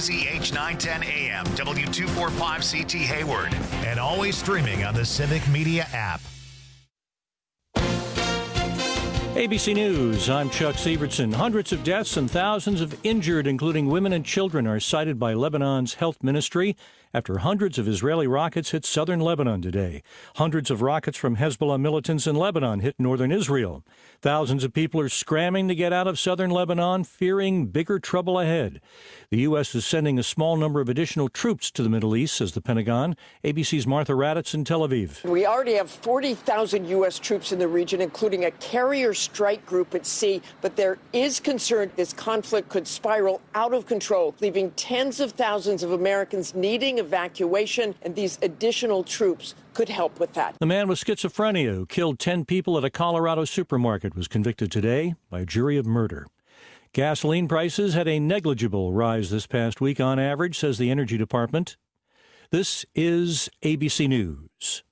WBZH 910 AM, W245CT Hayward, and always streaming on the Civic Media app. ABC News, I'm Chuck Sievertson. Hundreds of deaths and thousands of injured, including women and children, are cited by Lebanon's health ministry after hundreds of Israeli rockets hit southern Lebanon today. Hundreds of rockets from Hezbollah militants in Lebanon hit northern Israel. Thousands of people are scrambling to get out of southern Lebanon, fearing bigger trouble ahead. The U.S. is sending a small number of additional troops to the Middle East, says the Pentagon. ABC's Martha Raddatz in Tel Aviv. We already have 40,000 U.S. troops in the region, including a carrier strike group at sea. But there is concern this conflict could spiral out of control, leaving tens of thousands of Americans needing evacuation, and these additional troops could help with that. The man with schizophrenia who killed 10 people at a Colorado supermarket was convicted today by a jury of murder. Gasoline prices had a negligible rise this past week on average, says the Energy Department. This is ABC News.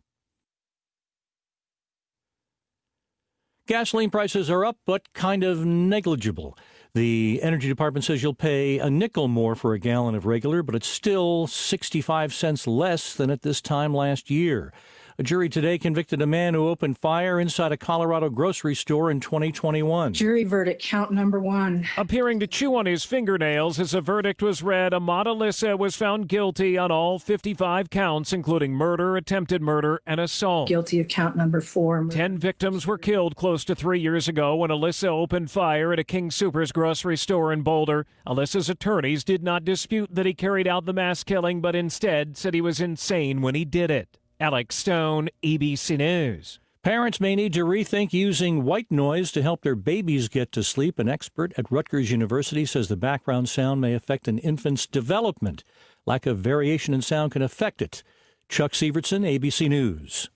Gasoline prices are up, but kind of negligible. The Energy Department says you'll pay a nickel more for a gallon of regular, but it's still 65 cents less than at this time last year. A jury today convicted a man who opened fire inside a Colorado grocery store in 2021. Jury verdict, count number one. Appearing to chew on his fingernails as a verdict was read, Ahmad Alissa was found guilty on all 55 counts, including murder, attempted murder, and assault. Guilty of count number 4. 10 victims were killed close to 3 years ago when Alissa opened fire at a King Soopers grocery store in Boulder. Alissa's attorneys did not dispute that he carried out the mass killing, but instead said he was insane when he did it. Alex Stone, ABC News. Parents may need to rethink using white noise to help their babies get to sleep. An expert at Rutgers University says the background sound may affect an infant's development. Lack of variation in sound can affect it. Chuck Sievertson, ABC News.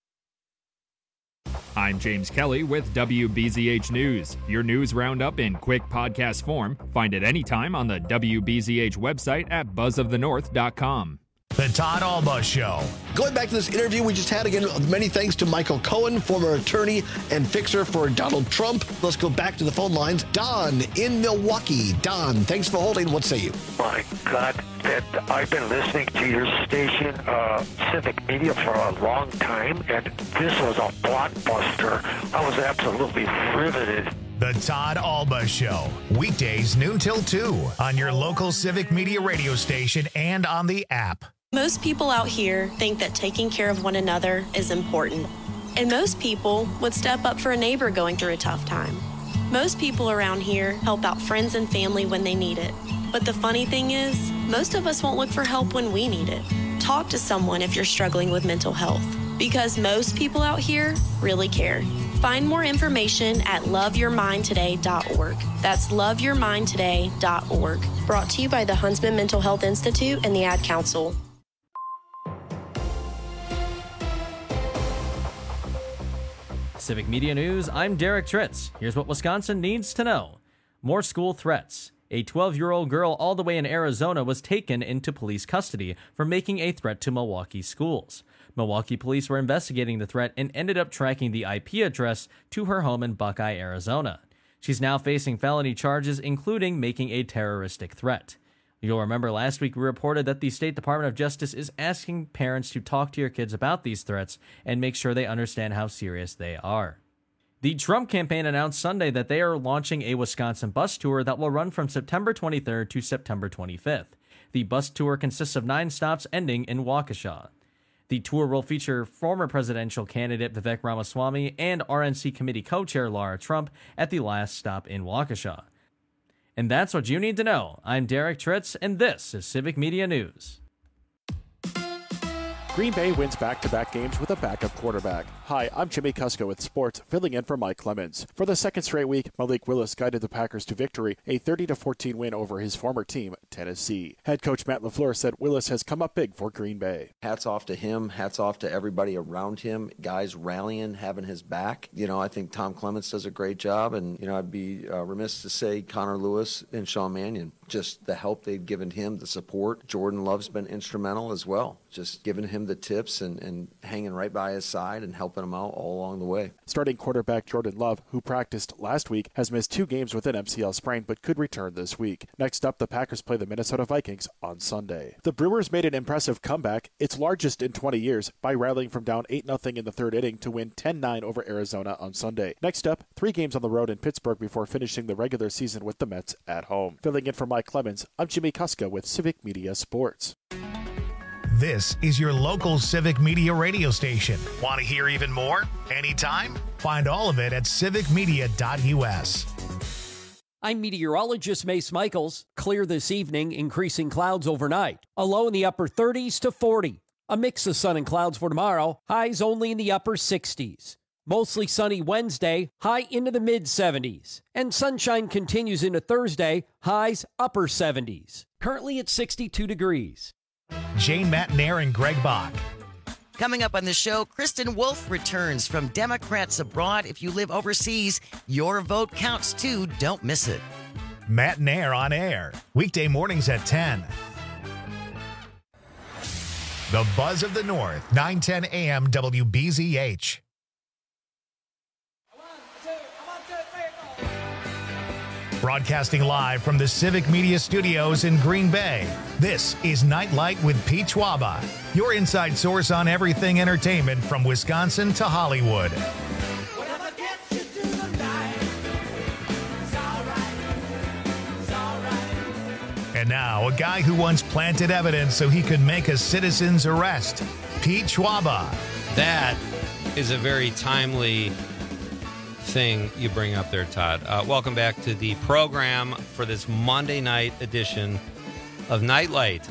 I'm James Kelly with WBZH News. Your news roundup in quick podcast form. Find it anytime on the WBZH website at buzzofthenorth.com. The Todd Alba Show. Going back to this interview we just had, again, many thanks to Michael Cohen, former attorney and fixer for Donald Trump. Let's go back to the phone lines. Don in Milwaukee. Don, thanks for holding. What say you? My God, that I've been listening to your station, Civic Media, for a long time, and this was a blockbuster. I was absolutely riveted. The Todd Alba Show. Weekdays noon till 2 on your local Civic Media radio station and on the app. Most people out here think that taking care of one another is important. And most people would step up for a neighbor going through a tough time. Most people around here help out friends and family when they need it. But the funny thing is, most of us won't look for help when we need it. Talk to someone if you're struggling with mental health, because most people out here really care. Find more information at loveyourmindtoday.org. That's loveyourmindtoday.org. Brought to you by the Huntsman Mental Health Institute and the Ad Council. Civic Media News, I'm Derek Tritz. Here's what Wisconsin needs to know. More school threats. A 12-year-old girl all the way in Arizona was taken into police custody for making a threat to Milwaukee schools. Milwaukee police were investigating the threat and ended up tracking the IP address to her home in Buckeye, Arizona. She's now facing felony charges, including making a terroristic threat. You'll remember last week we reported that the State Department of Justice is asking parents to talk to your kids about these threats and make sure they understand how serious they are. The Trump campaign announced Sunday that they are launching a Wisconsin bus tour that will run from September 23rd to September 25th. The bus tour consists of 9 stops ending in Waukesha. The tour will feature former presidential candidate Vivek Ramaswamy and RNC committee co-chair Laura Trump at the last stop in Waukesha. And that's what you need to know. I'm Derek Tritz, and this is Civic Media News. Green Bay wins back-to-back games with a backup quarterback. Hi, I'm Jimmy Kusko with sports, filling in for Mike Clemens. For the second straight week, Malik Willis guided the Packers to victory, a 30-14 win over his former team, Tennessee. Head coach Matt LaFleur said Willis has come up big for Green Bay. Hats off to him. Hats off to everybody around him. Guys rallying, having his back. I think Tom Clements does a great job, and, I'd be remiss to say Connor Lewis and Sean Mannion. Just the help they've given him, the support. Jordan Love's been instrumental as well, just giving him him the tips and hanging right by his side and helping him out all along the way. Starting quarterback Jordan Love, who practiced last week, has missed 2 games with an MCL sprain but could return this week. Next up, the Packers play the Minnesota Vikings on Sunday. The Brewers made an impressive comeback, its largest in 20 years, by rallying from down 8-0 in the third inning to win 10-9 over Arizona on Sunday. Next up, 3 games on the road in Pittsburgh before finishing the regular season with the Mets at home. Filling in for Mike Clemens, I'm Jimmy Kuska with Civic Media Sports. This is your local Civic Media radio station. Want to hear even more? Anytime? Find all of it at civicmedia.us. I'm meteorologist Mace Michaels. Clear this evening, increasing clouds overnight. A low in the upper 30s to 40. A mix of sun and clouds for tomorrow. Highs only in the upper 60s. Mostly sunny Wednesday, high into the mid-70s. And sunshine continues into Thursday, highs upper 70s. Currently at 62 degrees. Jane Matnair and Greg Bach. Coming up on the show, Kristen Wolf returns from Democrats Abroad. If you live overseas, your vote counts too. Don't miss it. Matnair on air. Weekday mornings at 10. The Buzz of the North, 9:10 a.m. WBZH. Broadcasting live from the Civic Media Studios in Green Bay, this is Nightlight with Pete Schwaba, your inside source on everything entertainment from Wisconsin to Hollywood. And now, a guy who once planted evidence so he could make a citizen's arrest, Pete Schwaba. That is a very timely thing you bring up there, Todd. Welcome back to the program for this Monday night edition of Nightlight.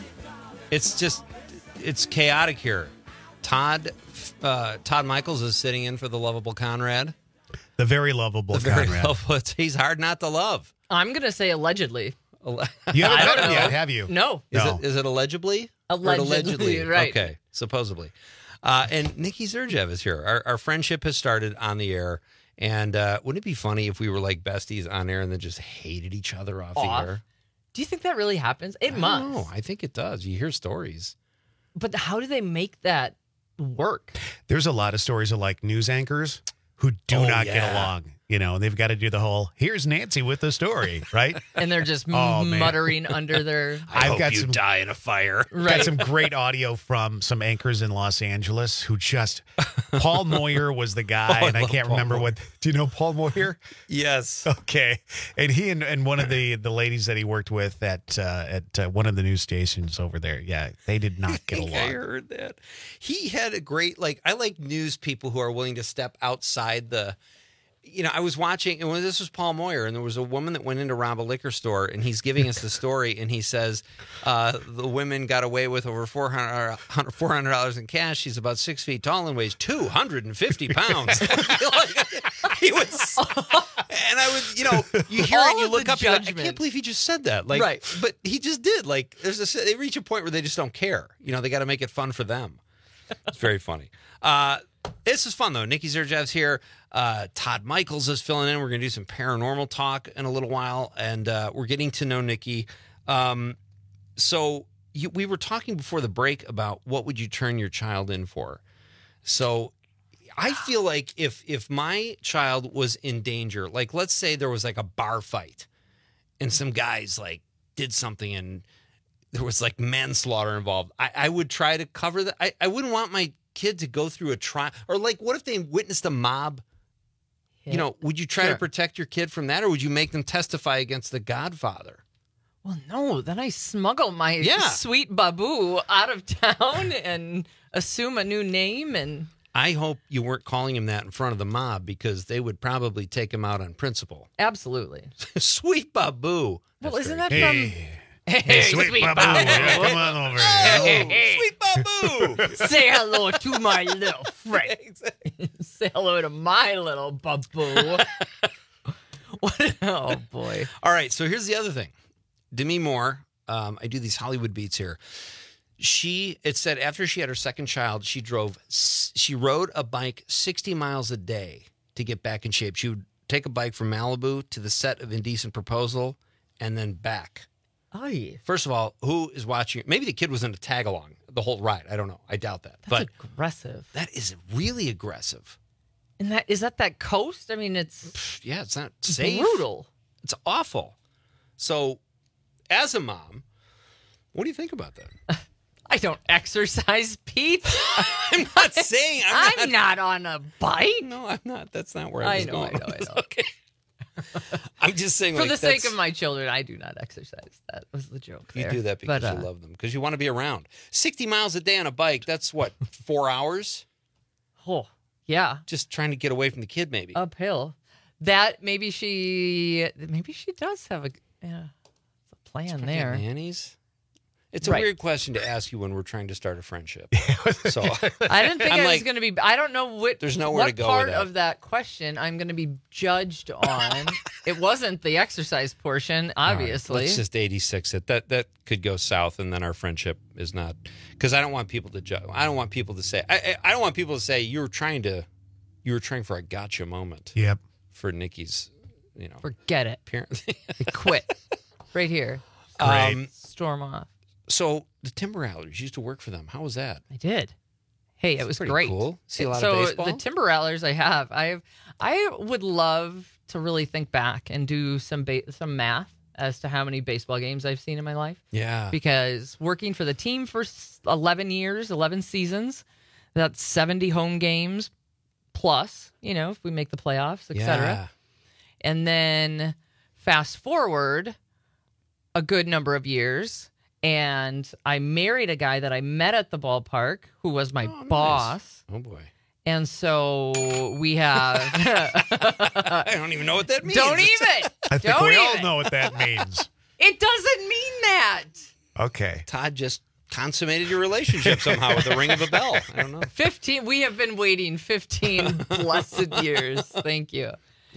It's chaotic here. Todd Michaels is sitting in for the lovable Conrad. The very lovable Conrad. He's hard not to love. I'm going to say allegedly. You haven't done it yet, have you? No. Is it allegedly? Allegedly, right. Okay, supposedly. And Nikki Zerjev is here. Our friendship has started on the air. And wouldn't it be funny if we were like besties on air and then just hated each other off the air? Do you think that really happens? It must. No, I think it does. You hear stories. But how do they make that work? There's a lot of stories of like news anchors who do not get along. You know, they've got to do the whole, here's Nancy with the story, right? And they're just muttering under their... I've got some die in a fire. Right. Got some great audio from some anchors in Los Angeles who just... Paul Moyer was the guy, and I can't remember what... Do you know Paul Moyer? Yes. Okay. And he and one of the ladies that he worked with at one of the news stations over there, they did not get along. I heard that. He had a great, I like news people who are willing to step outside the... You know, I was watching, and this was Paul Moyer, and there was a woman that went in to rob a liquor store, and he's giving us the story, and he says the women got away with over $400 in cash. She's about 6 feet tall and weighs 250 pounds. He was, and I was, you hear it, and you look up, you're like, I can't believe he just said that. Right. But he just did. They reach a point where they just don't care. They got to make it fun for them. It's very funny. This is fun, though. Nikki Zerjev's here. Todd Michaels is filling in. We're going to do some paranormal talk in a little while, and we're getting to know Nikki. We were talking before the break about what would you turn your child in for. So I feel like if my child was in danger, let's say there was a bar fight and some guys did something and there was manslaughter involved, I would try to cover that. I wouldn't want my kid to go through a trial, or what if they witnessed a mob? Would you try to protect your kid from that, or would you make them testify against the Godfather? Well, no, then I smuggle my sweet Babu out of town and assume a new name. And I hope you weren't calling him that in front of the mob, because they would probably take him out on principle. Absolutely. Sweet Babu. Well, isn't that from... Hey, sweet Babu. Come on over here. Hey, sweet Babu. Say hello to my little friend. Say hello to my little Babu. Oh, boy. All right, so here's the other thing. Demi Moore, I do these Hollywood beats here. It said after she had her second child, she rode a bike 60 miles a day to get back in shape. She would take a bike from Malibu to the set of Indecent Proposal and then back. Aye. First of all, who is watching? Maybe the kid was in a tag along. the whole ride. I don't know. I doubt that. That's aggressive. That is really aggressive. And is that coast? I mean, it's it's not safe. Brutal. It's awful. So, as a mom, what do you think about that? I don't exercise, Pete. I'm not saying I'm not on a bike. No, I'm not. That's not where I was going. I know. Okay. I'm just saying, for the sake of my children, I do not exercise. That was the joke. You do that because you love them, because you want to be around. 60 miles a day on a bike, that's what, 4 hours? Oh, yeah. Just trying to get away from the kid, maybe. Uphill. That maybe she does have a plan there. Nannies? It's a weird question to ask you when we're trying to start a friendship. So I didn't think I was going to be. I don't know what. There's nowhere to go part with that. of that question I'm going to be judged on. It wasn't the exercise portion, obviously. Right, let's just 86 it. That could go south, and then our friendship is not. Because I don't want people to judge. I don't want people to say. I don't want people to say you were trying for a gotcha moment. Yep. For Nikki's, forget it. Parents. Quit right here. Storm off. So the Timber Rattlers used to work for them. How was that? I did. Hey, it was pretty great. Cool. See a lot of baseball. So the Timber Rattlers I would love to really think back and do some math as to how many baseball games I've seen in my life. Yeah. Because working for the team for 11 years, 11 seasons, that's 70 home games plus, if we make the playoffs, etc. Yeah. And then fast forward a good number of years, and I married a guy that I met at the ballpark who was my boss. Nice. Oh, boy. And so we have... I don't even know what that means. Don't even. I think we all know what that means. It doesn't mean that. Okay. Todd just consummated your relationship somehow with the ring of a bell. I don't know. 15. We have been waiting 15 blessed years. Thank you.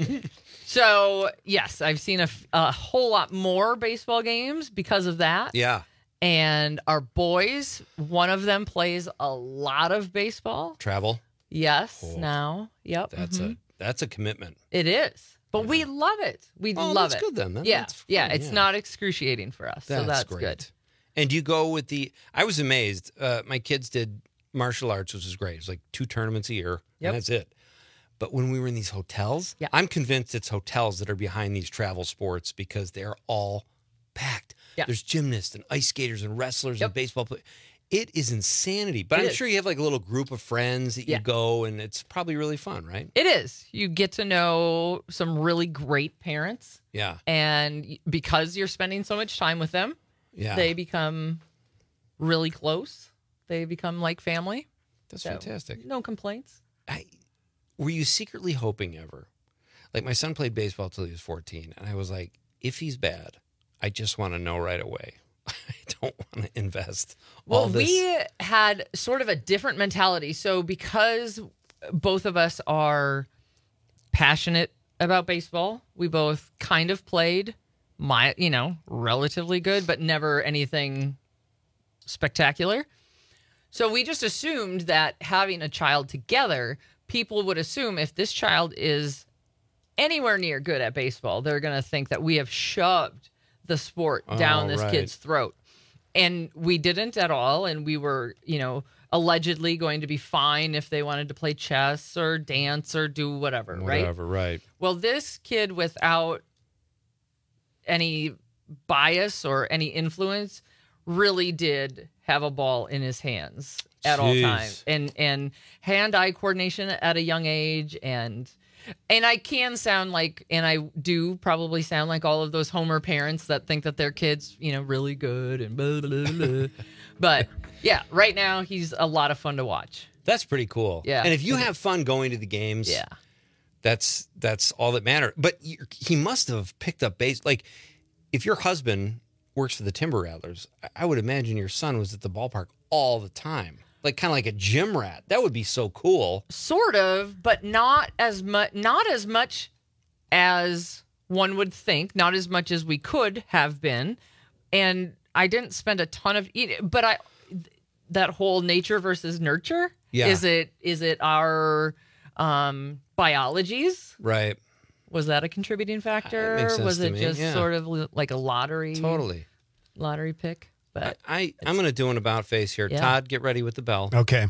So, yes, I've seen a whole lot more baseball games because of that. Yeah. And our boys, one of them plays a lot of baseball. Travel? Yes, Oh. now. Yep. That's a commitment. It is. But we love it. We love that's it. good then. Yeah. That's fun, yeah, it's not excruciating for us. So that's great. good. And do you go with I was amazed. My kids did martial arts, which was great. It was like 2 tournaments a year, and that's it. But when we were in these hotels, I'm convinced it's hotels that are behind these travel sports because they're all packed. Yeah. There's gymnasts and ice skaters and wrestlers and baseball players. It is insanity. But I'm sure you have like a little group of friends that you go, and it's probably really fun, right? It is. You get to know some really great parents. Yeah. And because you're spending so much time with them, they become really close. They become like family. That's fantastic. No complaints. Were you secretly hoping ever? Like, my son played baseball till he was 14, and I was like, if he's bad, I just want to know right away. I don't want to invest all this. We had sort of a different mentality. So because both of us are passionate about baseball, we both kind of played relatively good, but never anything spectacular. So we just assumed that having a child together, people would assume if this child is anywhere near good at baseball, they're going to think that we have shoved the sport down this kid's throat. And we didn't at all. And we were, allegedly going to be fine if they wanted to play chess or dance or do whatever, right? Whatever, right. Well, this kid, without any bias or any influence, really did have a ball in his hands at all times, and hand-eye coordination at a young age, and I can sound like, and I do probably sound like all of those Homer parents that think that their kid's really good and blah, blah, blah. But yeah, right now he's a lot of fun to watch. That's pretty cool. Yeah, and if you have fun going to the games, that's all that matters. But he must have picked up base. Like, if your husband works for the Timber Rattlers, I would imagine your son was at the ballpark all the time. Like, kind of like a gym rat. That would be so cool. Sort of, but not as much as one would think, not as much as we could have been. And I didn't spend a ton of but that whole nature versus nurture. Yeah. Is it our biologies? Right. Was that a contributing factor? Makes sense Was to it me, just sort of like a lottery? Totally. Lottery pick? But I'm going to do an about face here. Yeah. Todd, get ready with the bell. Okay.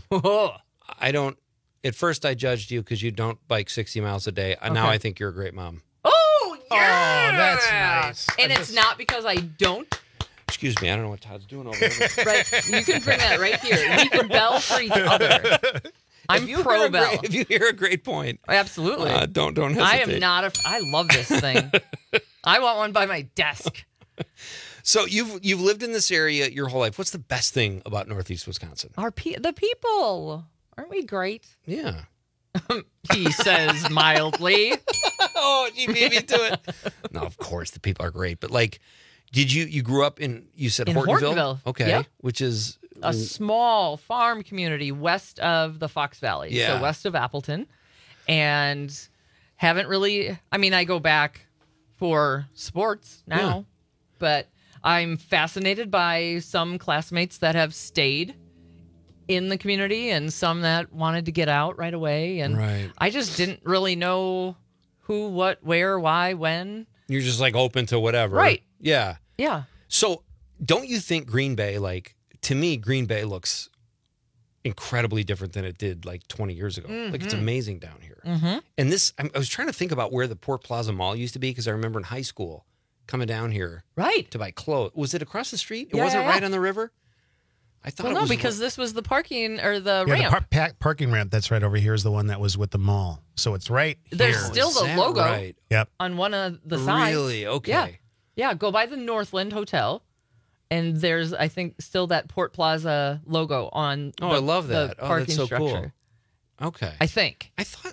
At first I judged you because you don't bike 60 miles a day. Now I think you're a great mom. Oh, yeah! Oh, that's nice. And it's not because I don't. Excuse me, I don't know what Todd's doing over there. Right, you can bring that right here. We can bell for each other. I'm pro bell. If you hear a great point, absolutely. Don't hesitate. I am not I love this thing. I want one by my desk. So you've lived in this area your whole life. What's the best thing about Northeast Wisconsin? The people. Aren't we great? Yeah. He says mildly. Oh, she beat me to it. No, of course the people are great, but like, you grew up you said in Hortonville? Okay, yep. Which is a small farm community west of the Fox Valley, yeah. So west of Appleton, and haven't really. I mean, I go back for sports now, but I'm fascinated by some classmates that have stayed in the community and some that wanted to get out right away, and I just didn't really know who, what, where, why, when. You're just like open to whatever, right? Yeah. Yeah. So don't you think Green Bay, like, to me, Green Bay looks incredibly different than it did like 20 years ago. Mm-hmm. Like, it's amazing down here. Mm-hmm. And I was trying to think about where the Port Plaza Mall used to be because I remember in high school coming down here to buy clothes. Was it across the street? It wasn't right on the river? I thought it was. Because this was the parking or the ramp. The parking ramp that's right over here is the one that was with the mall. So it's right There's here. still the logo Yep. on one of the sides. Really? Okay. Yeah, go by the Northland Hotel, and there's, I think, still that Port Plaza logo on I love that. the parking that's so structure. Cool. Okay. I think.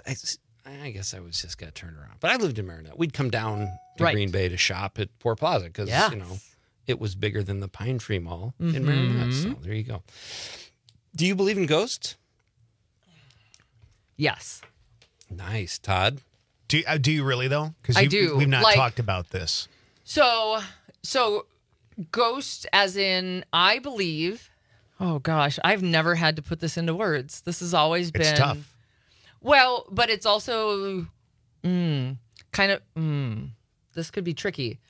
I guess I was just got turned around. But I lived in Marinette. We'd come down to Green Bay to shop at Port Plaza because, it was bigger than the Pine Tree Mall in Marinette. So there you go. Do you believe in ghosts? Yes. Nice. Todd? Do you really, though? Because I do. We've not talked about this. So ghost as in, I believe, oh gosh, I've never had to put this into words. This has always been. It's tough. Well, but it's also kind of, this could be tricky.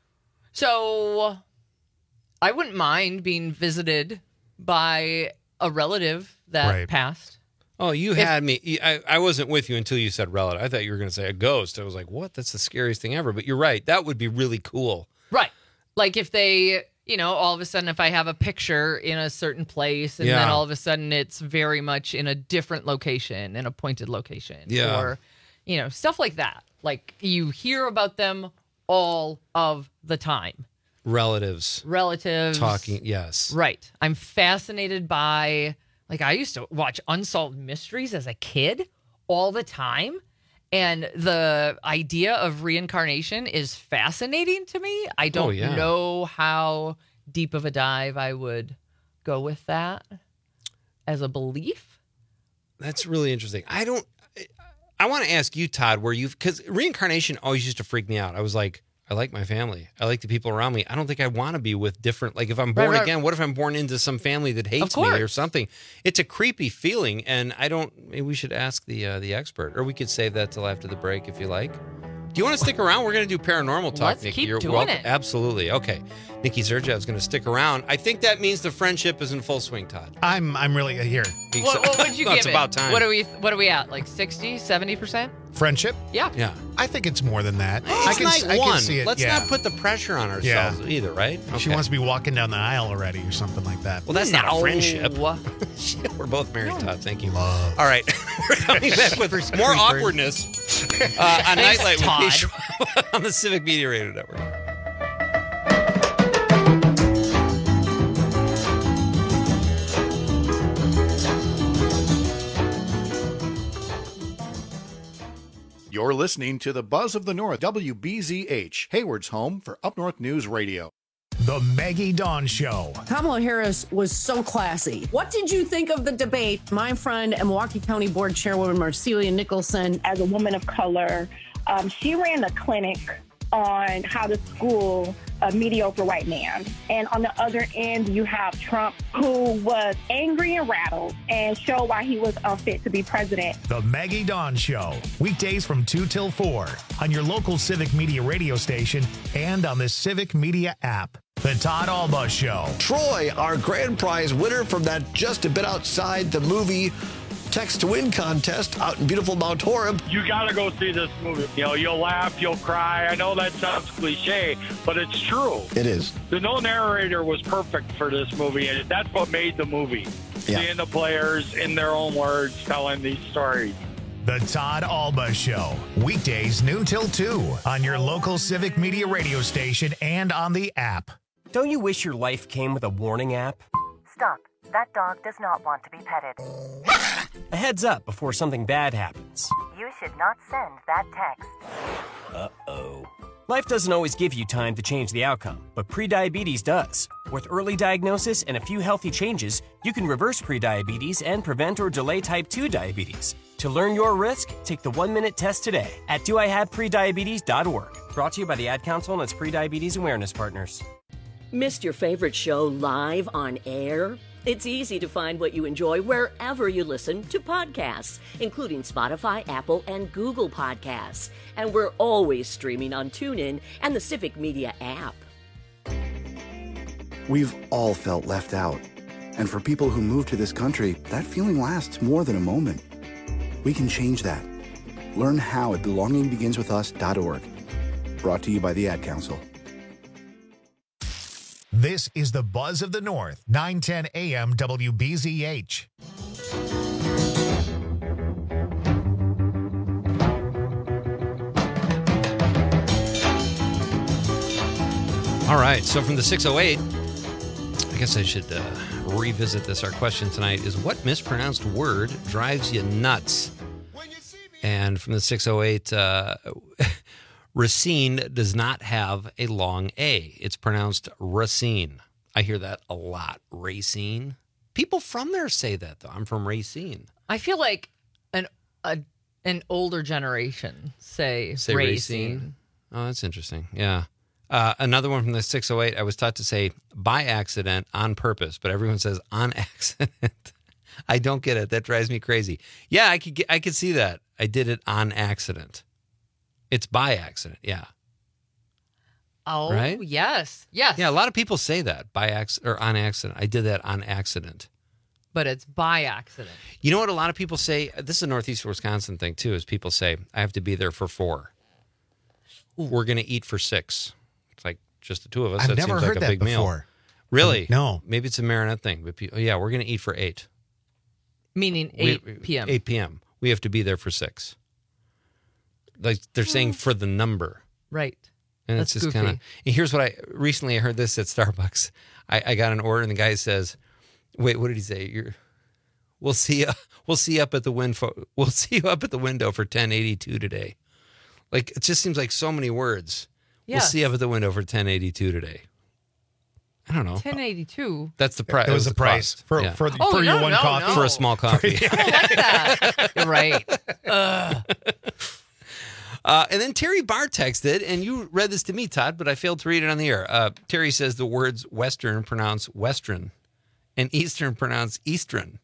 So I wouldn't mind being visited by a relative that passed. Oh, you had me. I wasn't with you until you said relative. I thought you were going to say a ghost. I was like, what? That's the scariest thing ever. But you're right. That would be really cool. Right. Like if they, all of a sudden, if I have a picture in a certain place and then all of a sudden it's very much in a different location, in a pointed location. Yeah. Or, stuff like that. Like you hear about them all of the time. Relatives. Talking, yes. Right. I'm fascinated by, like, I used to watch Unsolved Mysteries as a kid all the time. And the idea of reincarnation is fascinating to me. I don't know how deep of a dive I would go with that as a belief. That's really interesting. I want to ask you, Todd, because reincarnation always used to freak me out. I was like, I like my family. I like the people around me. I don't think I want to be with different, like if I'm born again, what if I'm born into some family that hates me or something? It's a creepy feeling. And maybe we should ask the expert, or we could save that till after the break if you like. Do you want to stick around? We're going to do paranormal talk, Let's Nikki. keep You're doing welcome. it. Absolutely. Okay. Nikki Zerja is going to stick around. I think that means the friendship is in full swing, Todd. I'm really here. What would you give It's it? about time. What are we at? Like 60, 70%? Friendship? Yeah. Yeah. I think it's more than that. It's night one. See it. Let's not put the pressure on ourselves either, right? Okay. She wants to be walking down the aisle already or something like that. Well, that's not a friendship. We're both married, Todd. Thank you. All right. We're coming back with more awkwardness on Nightlight with Pete Schwab on the Civic Media Radio Network. You're listening to the Buzz of the North, WBZH, Hayward's home for Up North News Radio. The Maggie Dawn Show. Kamala Harris was so classy. What did you think of the debate? My friend and Milwaukee County Board Chairwoman Marcelia Nicholson. As a woman of color, she ran a clinic on how to school a mediocre white man. And on the other end, you have Trump, who was angry and rattled and showed why he was unfit to be president. The Maggie Dawn Show. Weekdays from 2 till 4 on your local Civic Media radio station and on the Civic Media app. The Todd Alba Show. Troy, our grand prize winner from that Just a Bit Outside the Movie Text to Win contest out in beautiful Mount Horeb. You got to go see this movie. You know, you'll laugh, you'll cry. I know that sounds cliche, but it's true. It is. The no narrator was perfect for this movie, and that's what made the movie. Yeah. Seeing the players in their own words telling these stories. The Todd Alba Show. Weekdays noon till 2 on your local Civic Media radio station and on the app. Don't you wish your life came with a warning app? Stop. That dog does not want to be petted. A heads up before something bad happens. You should not send that text. Uh-oh. Life doesn't always give you time to change the outcome, but prediabetes does. With early diagnosis and a few healthy changes, you can reverse prediabetes and prevent or delay type 2 diabetes. To learn your risk, take the 1-minute test today at doihaveprediabetes.org. Brought to you by the Ad Council and its prediabetes awareness partners. Missed your favorite show live on air? It's easy to find what you enjoy wherever you listen to podcasts, including Spotify, Apple, and Google Podcasts. And we're always streaming on TuneIn and the Civic Media app. We've all felt left out. And for people who move to this country, that feeling lasts more than a moment. We can change that. Learn how at belongingbeginswithus.org. Brought to you by the Ad Council. This is the Buzz of the North, 910 AM WBZH. All right, so from the 608, I guess I should revisit this. Our question tonight is, what mispronounced word drives you nuts? And from the 608, Racine does not have a long A. It's pronounced Racine. I hear that a lot. Racine. People from there say that, though. I'm from Racine. I feel like an older generation say Racine. Oh, that's interesting. Yeah. Another one from the 608, I was taught to say by accident on purpose, but everyone says on accident. I don't get it. That drives me crazy. Yeah, I could see that. I did it on accident. It's by accident, yeah. Oh, right? Yes. Yes. Yeah, a lot of people say that by accident or on accident. I did that on accident. But it's by accident. You know what a lot of people say? This is a Northeast Wisconsin thing, too, is people say, I have to be there for 4. Ooh. We're going to eat for 6. It's like just the two of us. I've that never seems heard like a that big before. Meal. Really? No. Maybe it's a Marinette thing. But yeah, we're going to eat for 8. Meaning 8 p.m. 8 p.m. We have to be there for 6. Like they're saying for the number. Right. And that's it's just goofy. kind of. And here's what I heard this at Starbucks. I got an order and the guy says, "Wait, what did he say? We'll see you up at the window. We'll see you up at the window for 1082 today." Like it just seems like so many words. Yeah. We'll see you up at the window for 1082 today. I don't know. 1082. That's the price. It was the price for your one coffee. For a small coffee. I don't like that. You're right. And then Terry Barr texted, and you read this to me, Todd, but I failed to read it on the air. Terry says the words Western pronounce Western and Eastern pronounce Eastern.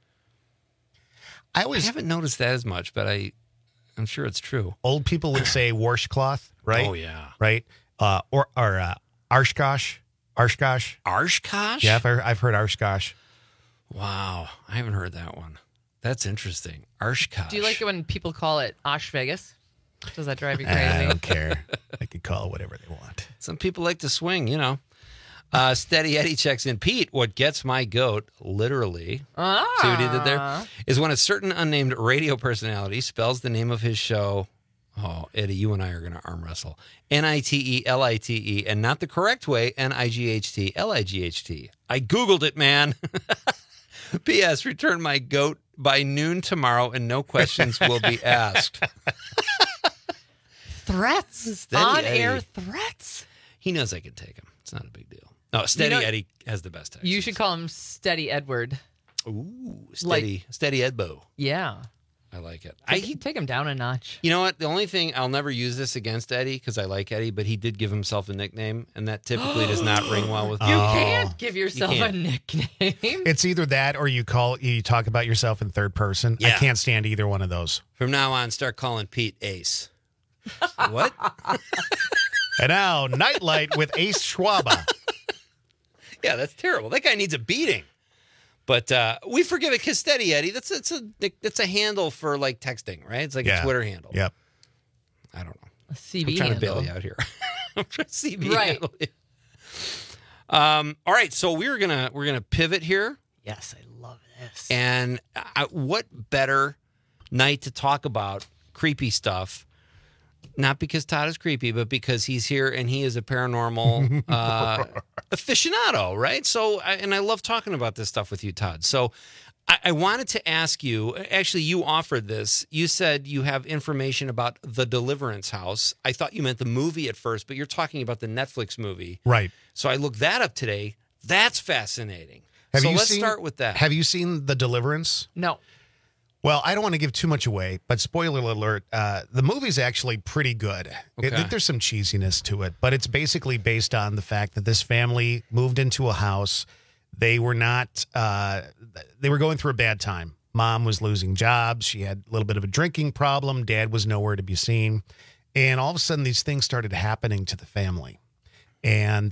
I haven't noticed that as much, but I'm sure it's true. Old people would say washcloth, right? Oh, yeah. Right? Or Arshkosh. Arshkosh? Arshkosh? Yeah, I've heard Arshkosh. Wow. I haven't heard that one. That's interesting. Arshkosh. Do you like it when people call it Osh Vegas? Does that drive you crazy? I don't care. They can call it whatever they want. Some people like to swing, you know. Steady Eddie checks in. Pete, what gets my goat, literally, see what he did there, is when a certain unnamed radio personality spells the name of his show. Oh, Eddie, you and I are going to arm wrestle. Nitelite, and not the correct way, Nightlight. I Googled it, man. P.S. Return my goat by noon tomorrow, and no questions will be asked. Threats? Steady On-air Eddie. threats? He knows I can take him. It's not a big deal. No, Steady Eddie has the best text. You should call him Steady Edward. Ooh, Steady Edbo. Yeah. I like it. Take him down a notch. You know what? The only thing, I'll never use this against Eddie because I like Eddie, but he did give himself a nickname, and that typically does not ring well with You can't give yourself a nickname. It's either that or you talk about yourself in third person. Yeah. I can't stand either one of those. From now on, start calling Pete Ace. What? And now, Nightlight with Ace Schwaba. Yeah, that's terrible. That guy needs a beating. But we forgive it. Castetti Eddie. That's a handle for like texting, right? It's like a Twitter handle. Yep. I don't know. A CB I'm trying handle. to bail you out here. I'm trying to CB Right. handle you. All right, so we're gonna pivot here. Yes, I love this. And what better night to talk about creepy stuff? Not because Todd is creepy, but because he's here and he is a paranormal aficionado, right? So, I love talking about this stuff with you, Todd. So, I wanted to ask you, actually, you offered this. You said you have information about The Deliverance House. I thought you meant the movie at first, but you're talking about the Netflix movie. Right. So I looked that up today. That's fascinating. Let's start with that. Have you seen The Deliverance? No. Well, I don't want to give too much away, but spoiler alert, the movie's actually pretty good. Okay. There's some cheesiness to it, but it's basically based on the fact that this family moved into a house. They were not, they were going through a bad time. Mom was losing jobs. She had a little bit of a drinking problem. Dad was nowhere to be seen. And all of a sudden, these things started happening to the family. And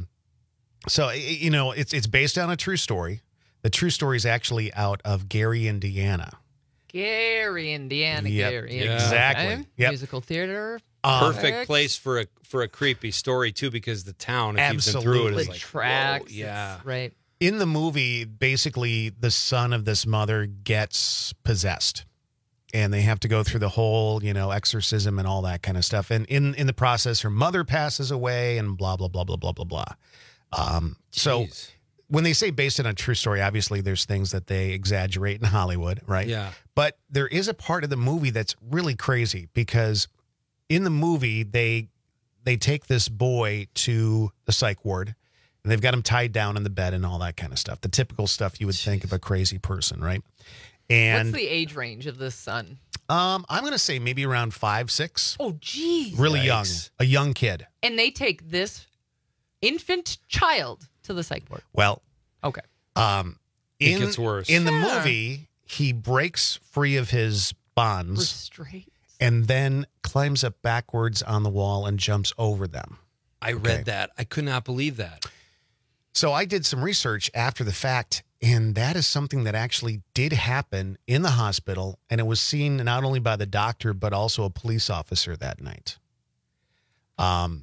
so, you know, it's based on a true story. The true story is actually out of Gary, Indiana. Gary, Indiana. Yep, Gary. exactly. Okay. Yep. Musical theater. Perfect place for a creepy story too, because the town, if you've been through it, is The like tracks. whoa, yeah, it's- right. In the movie, basically, the son of this mother gets possessed. And they have to go through the whole, you know, exorcism and all that kind of stuff. And in the process, her mother passes away and blah, blah, blah, blah, blah, blah, blah. So when they say based on a true story, obviously there's things that they exaggerate in Hollywood, right? Yeah. But there is a part of the movie that's really crazy because in the movie, they take this boy to the psych ward. And they've got him tied down in the bed and all that kind of stuff. The typical stuff you would think of a crazy person, right? And What's the age range of this son? I'm going to say maybe around 5, 6. Oh, geez. Really young. A young kid. And they take this infant child to the psych ward. Well, okay. It gets worse. In the movie, he breaks free of his bonds Restraint. and then climbs up backwards on the wall and jumps over them. I read that. I could not believe that. So I did some research after the fact, and that is something that actually did happen in the hospital, and it was seen not only by the doctor but also a police officer that night. And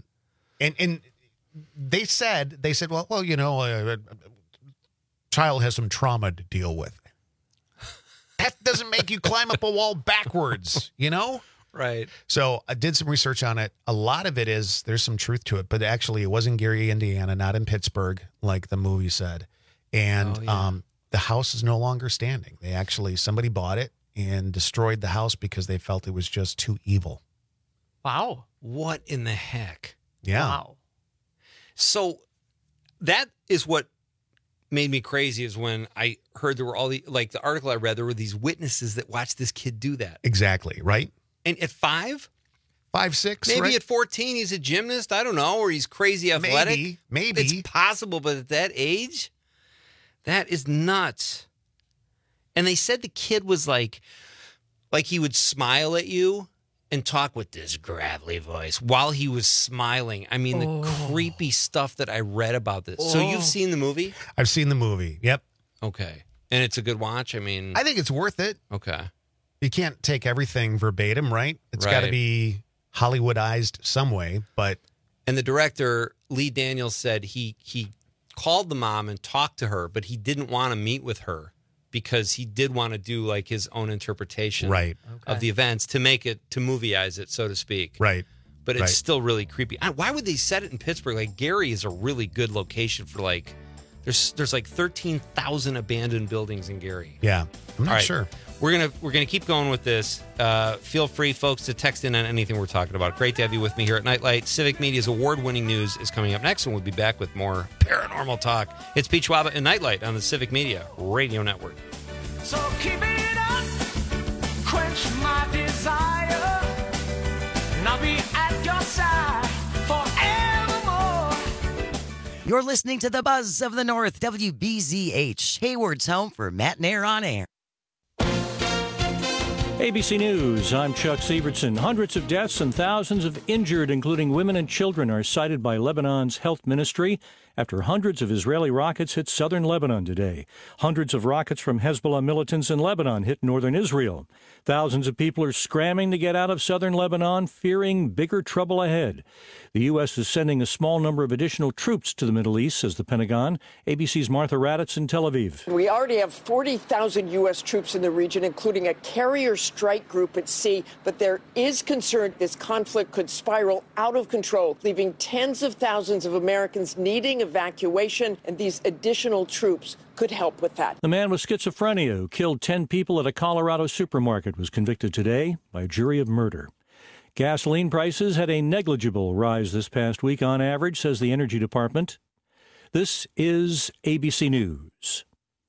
they said, well, you know, a child has some trauma to deal with. That doesn't make you climb up a wall backwards, you know? Right. So I did some research on it. A lot of it is, there's some truth to it, but actually it was in Gary, Indiana, not in Pittsburgh, like the movie said. And the house is no longer standing. Somebody bought it and destroyed the house because they felt it was just too evil. Wow. What in the heck? Yeah. Wow. So that is what made me crazy, is when I heard there were all the article I read, there were these witnesses that watched this kid do that. Exactly. Right. And at 5, 6, maybe right? at 14, he's a gymnast. I don't know, or he's crazy athletic. Maybe. It's possible, but at that age, that is nuts. And they said the kid was like he would smile at you and talk with this gravelly voice while he was smiling. I mean, the creepy stuff that I read about this. So you've seen the movie? I've seen the movie. Yep. Okay. And it's a good watch? I mean, I think it's worth it. Okay. You can't take everything verbatim, right? It's got to Right. be Hollywoodized some way, but... And the director, Lee Daniels, said he called the mom and talked to her, but he didn't want to meet with her because he did want to do like his own interpretation of the events to make it, to movieize it, so to speak. Right. But it's Right. still really creepy. Why would they set it in Pittsburgh? Like, Gary is a really good location for like, there's like 13,000 abandoned buildings in Gary. Yeah, I'm not All right. sure. We're gonna keep going with this. Feel free, folks, to text in on anything we're talking about. Great to have you with me here at Nightlight. Civic Media's award-winning news is coming up next, and we'll be back with more paranormal talk. It's Pete Schwaba and Nightlight on the Civic Media Radio Network. So keep it up, quench my desire, and I'll be at your side forevermore. You're listening to the Buzz of the North, WBZH, Hayward's home for Matt and Air on Air. ABC News, I'm Chuck Sievertson. Hundreds of deaths and thousands of injured, including women and children, are cited by Lebanon's health ministry after hundreds of Israeli rockets hit southern Lebanon today. Hundreds of rockets from Hezbollah militants in Lebanon hit northern Israel. Thousands of people are scrambling to get out of southern Lebanon, fearing bigger trouble ahead. The U.S. is sending a small number of additional troops to the Middle East, says the Pentagon. ABC's Martha Raddatz in Tel Aviv. We already have 40,000 U.S. troops in the region, including a carrier strike group at sea. But there is concern this conflict could spiral out of control, leaving tens of thousands of Americans needing evacuation, and these additional troops could help with that. The man with schizophrenia who killed 10 people at a Colorado supermarket was convicted today by a jury of murder. Gasoline prices had a negligible rise this past week on average, says the Energy Department. This is ABC News.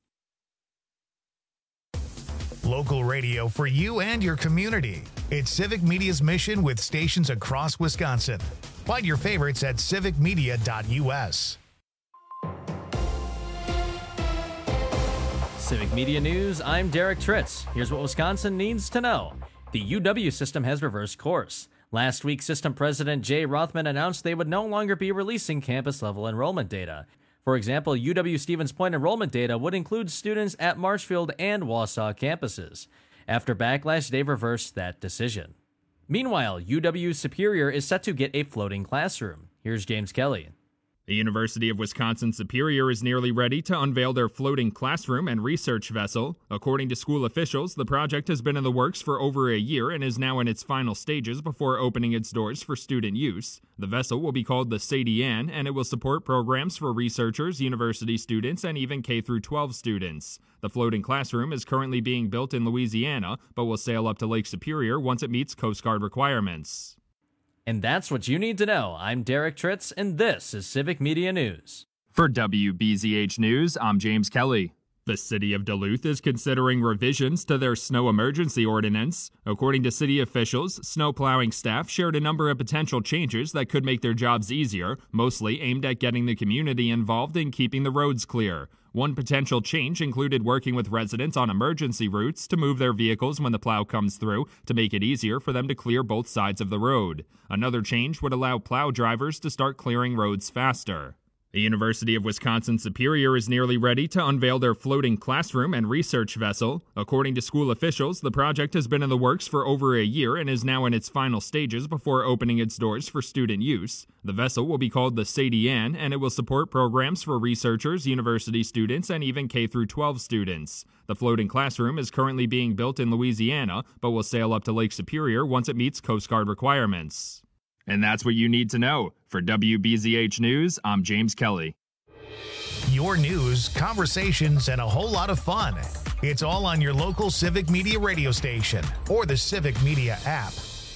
Local radio for you and your community. It's Civic Media's mission with stations across Wisconsin. Find your favorites at civicmedia.us. Civic Media News, I'm Derek Tritz. Here's what Wisconsin needs to know. The UW system has reversed course. Last week, system president Jay Rothman announced they would no longer be releasing campus-level enrollment data. For example, UW Stevens Point enrollment data would include students at Marshfield and Wausau campuses. After backlash, they've reversed that decision. Meanwhile, UW Superior is set to get a floating classroom. Here's James Kelly. The University of Wisconsin Superior is nearly ready to unveil their floating classroom and research vessel. According to school officials, the project has been in the works for over a year and is now in its final stages before opening its doors for student use. The vessel will be called the Sadie Ann, and it will support programs for researchers, university students, and even K-12 students. The floating classroom is currently being built in Louisiana, but will sail up to Lake Superior once it meets Coast Guard requirements. And that's what you need to know. I'm Derek Tritz, and this is Civic Media News. For WBZH News, I'm James Kelly. The city of Duluth is considering revisions to their snow emergency ordinance. According to city officials, snow plowing staff shared a number of potential changes that could make their jobs easier, mostly aimed at getting the community involved in keeping the roads clear. One potential change included working with residents on emergency routes to move their vehicles when the plow comes through to make it easier for them to clear both sides of the road. Another change would allow plow drivers to start clearing roads faster. The University of Wisconsin Superior is nearly ready to unveil their floating classroom and research vessel. According to school officials, the project has been in the works for over a year and is now in its final stages before opening its doors for student use. The vessel will be called the Sadie Ann, and it will support programs for researchers, university students, and even K-12 students. The floating classroom is currently being built in Louisiana, but will sail up to Lake Superior once it meets Coast Guard requirements. And that's what you need to know. For WBZH News, I'm James Kelly. Your news, conversations, and a whole lot of fun. It's all on your local Civic Media radio station or the Civic Media app.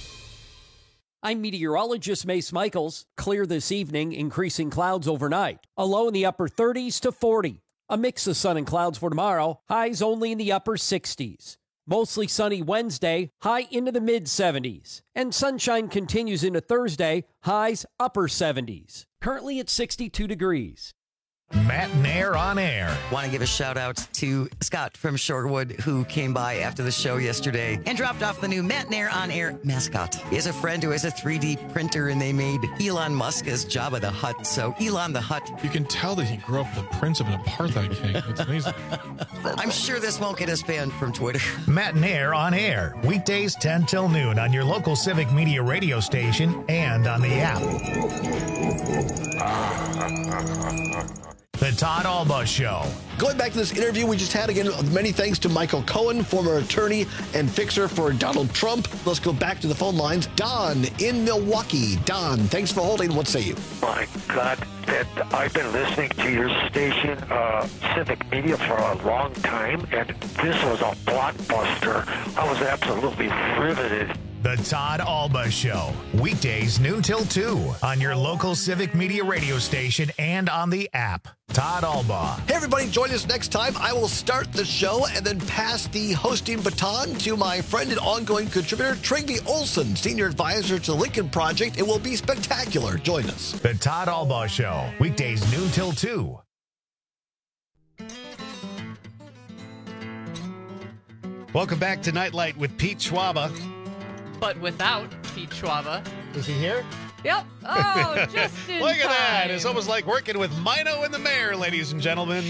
I'm meteorologist Mace Michaels. Clear this evening, increasing clouds overnight. A low in the upper 30s to 40. A mix of sun and clouds for tomorrow. Highs only in the upper 60s. Mostly sunny Wednesday, high into the mid-70s. And sunshine continues into Thursday, highs upper 70s. Currently at 62 degrees. Matt Nair on air. Want to give a shout out to Scott from Shorewood, who came by after the show yesterday and dropped off the new Matt Nair on air mascot. He has a friend who has a 3D printer, and they made Elon Musk as Jabba the Hutt. So Elon the Hutt. You can tell that he grew up the prince of an apartheid king. It's amazing. I'm sure this won't get us banned from Twitter. Matt Nair on air. Weekdays 10 till noon on your local Civic Media radio station and on the app. The Todd Alba Show. Going back to this interview we just had, again, many thanks to Michael Cohen, former attorney and fixer for Donald Trump. Let's go back to the phone lines. Don in Milwaukee. Don, thanks for holding. What say you? My God, that I've been listening to your station, Civic Media, for a long time, and this was a blockbuster. I was absolutely riveted. The Todd Alba Show. Weekdays noon till 2 on your local Civic Media radio station and on the app. Todd Alba. Hey, everybody, join us next time. I will start the show and then pass the hosting baton to my friend and ongoing contributor, Trygve Olsen, senior advisor to the Lincoln Project. It will be spectacular. Join us. The Todd Alba Show. Weekdays noon till 2. Welcome back to Nightlight with Pete Schwaba. But without Pete Schwaba. Is he here? Yep. Oh, just in Look at that. time. It's almost like working with Mino and the Mayor, ladies and gentlemen.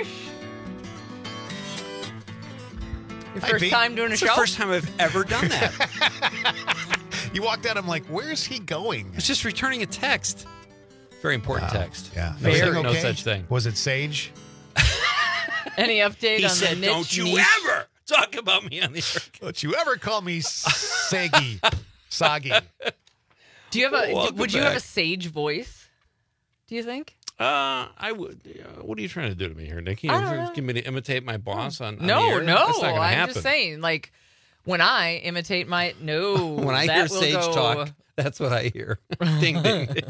Your first time doing a It's show? the first time I've ever done that. You walked out, I'm like, where's he going? It's just returning a text. Very important text. Yeah. No such thing. Was it Sage? Any update He on said, the niche don't you niche? ever talk about me on the air. Don't you ever call me Sagi. Sagi. Do you have a? Welcome Would you have a back. sage voice? Do you think? I would. What are you trying to do to me here, Nikki? I don't know. Give me to imitate my boss on the No, air? no. That's not gonna I'm happen. just saying, like, when I imitate my When I that hear will Sage go, talk, that's what I hear. Ding, ding, ding.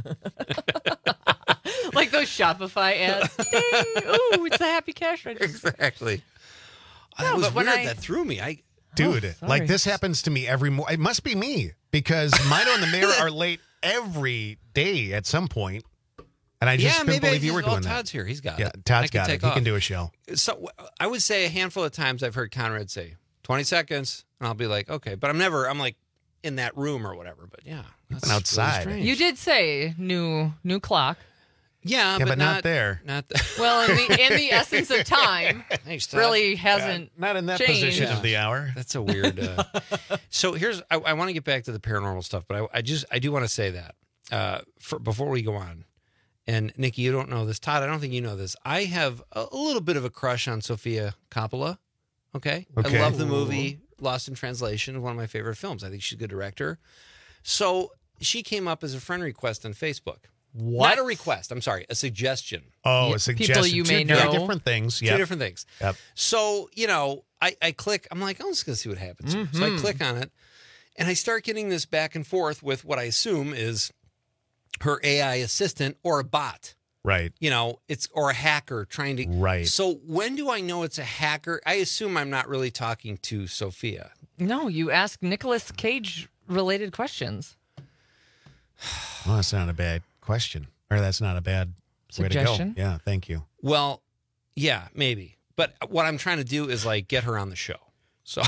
like those Shopify ads. Ding! Ooh, it's the happy cash register. Exactly. No, that was but when weird. I- That threw me. Dude, sorry. like this happens to me every morning. It must be me because Mino and the Mayor are late every day at some point. And I just couldn't believe you were doing that. Todd's here. He's got Yeah, it. I Todd's can got it. take He off. can do a show. So I would say a handful of times I've heard Conrad say 20 seconds, and I'll be like, okay. But I'm like in that room or whatever. But yeah, that's been outside. really strange. You did say new clock. Yeah, Yeah, but not there. Not there. Well, in the essence of time, Thanks, Todd. really hasn't Not in that changed. position of the hour. That's a weird. So I want to get back to the paranormal stuff, but I do want to say that before we go on. And Nikki, you don't know this. Todd, I don't think you know this. I have a little bit of a crush on Sofia Coppola. Okay. Okay. I love the movie Lost in Translation, one of my favorite films. I think she's a good director. So she came up as a friend request on Facebook. What? Not a request. I'm sorry, a suggestion. Oh, Yeah, a suggestion. people you may Two know. different things. Two Yep. different things. Yep. So, I click, I'm like, I'm just going to see what happens. here. So I click on it, and I start getting this back and forth with what I assume is her AI assistant or a bot. Right. Or a hacker trying to. Right. So when do I know it's a hacker? I assume I'm not really talking to Sophia. No, you ask Nicolas Cage related questions. Well, that's not a bad question. Or that's not a bad Suggestion? way to go. Yeah, thank you. Well, yeah, maybe. But what I'm trying to do is like get her on the show. So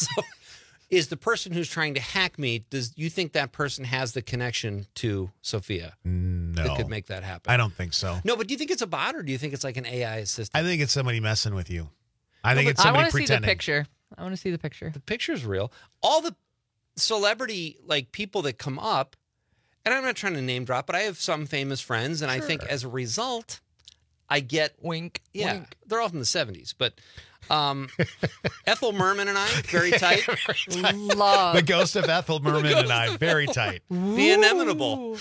is the person who's trying to hack me, does you think that person has the connection to Sophia? No. That could make that happen. I don't think so. No, but do you think it's a bot or do you think it's like an AI assistant? I think it's somebody messing with you. I think it's I somebody want to see the pretending. picture. I want to see the picture. The picture's real. All the celebrity like people that come up, and I'm not trying to name drop, but I have some famous friends, and I think as a result, I get wink. Yeah, wink. they're all from the 70s, but Ethel Merman and I very tight. Love The ghost of Ethel Merman and I, very tight. The inimitable.